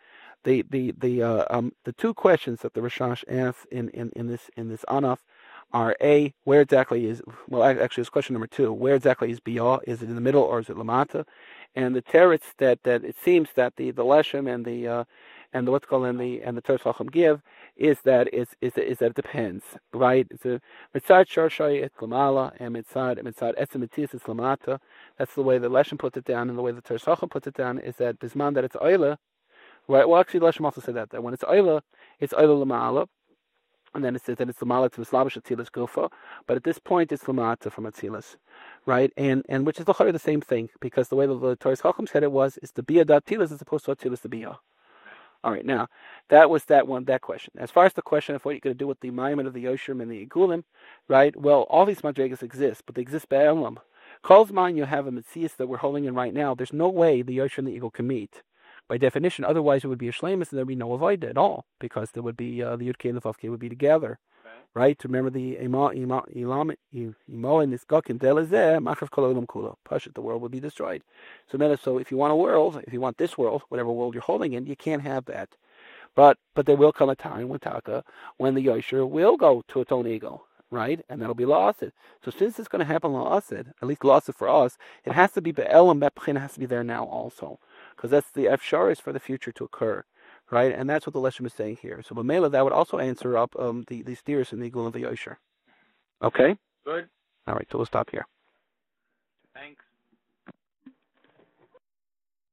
The two questions that the Rashash asks in this Anaf are A, where exactly is, well, actually, it's question number 2. Where exactly is Biyah? Is it in the middle or is it Lamata? And the teretz that it seems that the Leshem and the what's called and the Torah Chacham give is that it depends, right? It's a Mitzad Shorshay et Lamala and Mitzad Etzemitis it's Lamata. That's the way the Leshem puts it down, and the way the Torah Chacham puts it down is that Bisman that it's Oila. Right? Well, actually, Leshem also said that when it's Oila Lamala. And then it says that it's Lamala to Mislavish Atzilas Gufa, but at this point it's Lamata from Atzilas, right? And which is the same thing, because the way the Torah Chacham said it was is the Biyah Atzilas as opposed to Atzilas the Biyah. All right, now that was that question. As far as the question of what you're going to do with the Maimon of the Yoshim and the Igulim, right? Well, all these Madregas exist, but they exist by Elam. Calls mine, you have a Metzias that we're holding in right now. There's no way the Yoshim and the Eagle can meet. By definition, otherwise it would be a shlemus and there'd be no avoida at all, because there would be the Yud-K and the Vav-K would be together, right? To remember the Imo and this Gok and Delazeh, Machav Kol Olam Kula. Pashut, the world would be destroyed. So if you want a world, if you want this world, whatever world you're holding in, you can't have that. But there will come a time when the Yosher will go to its own ego, right? And that'll be La'asid. So since it's going to happen La'asid, at least La'asid for us, it has to be Be'el and Be'pchin has to be there now also. Because that's the Efshar is for the future to occur, right? And that's what the Leshem is saying here. So B'meila, that would also answer up the steers and the Igul of the Yosher. Okay? Good. All right, so we'll stop here. Thanks.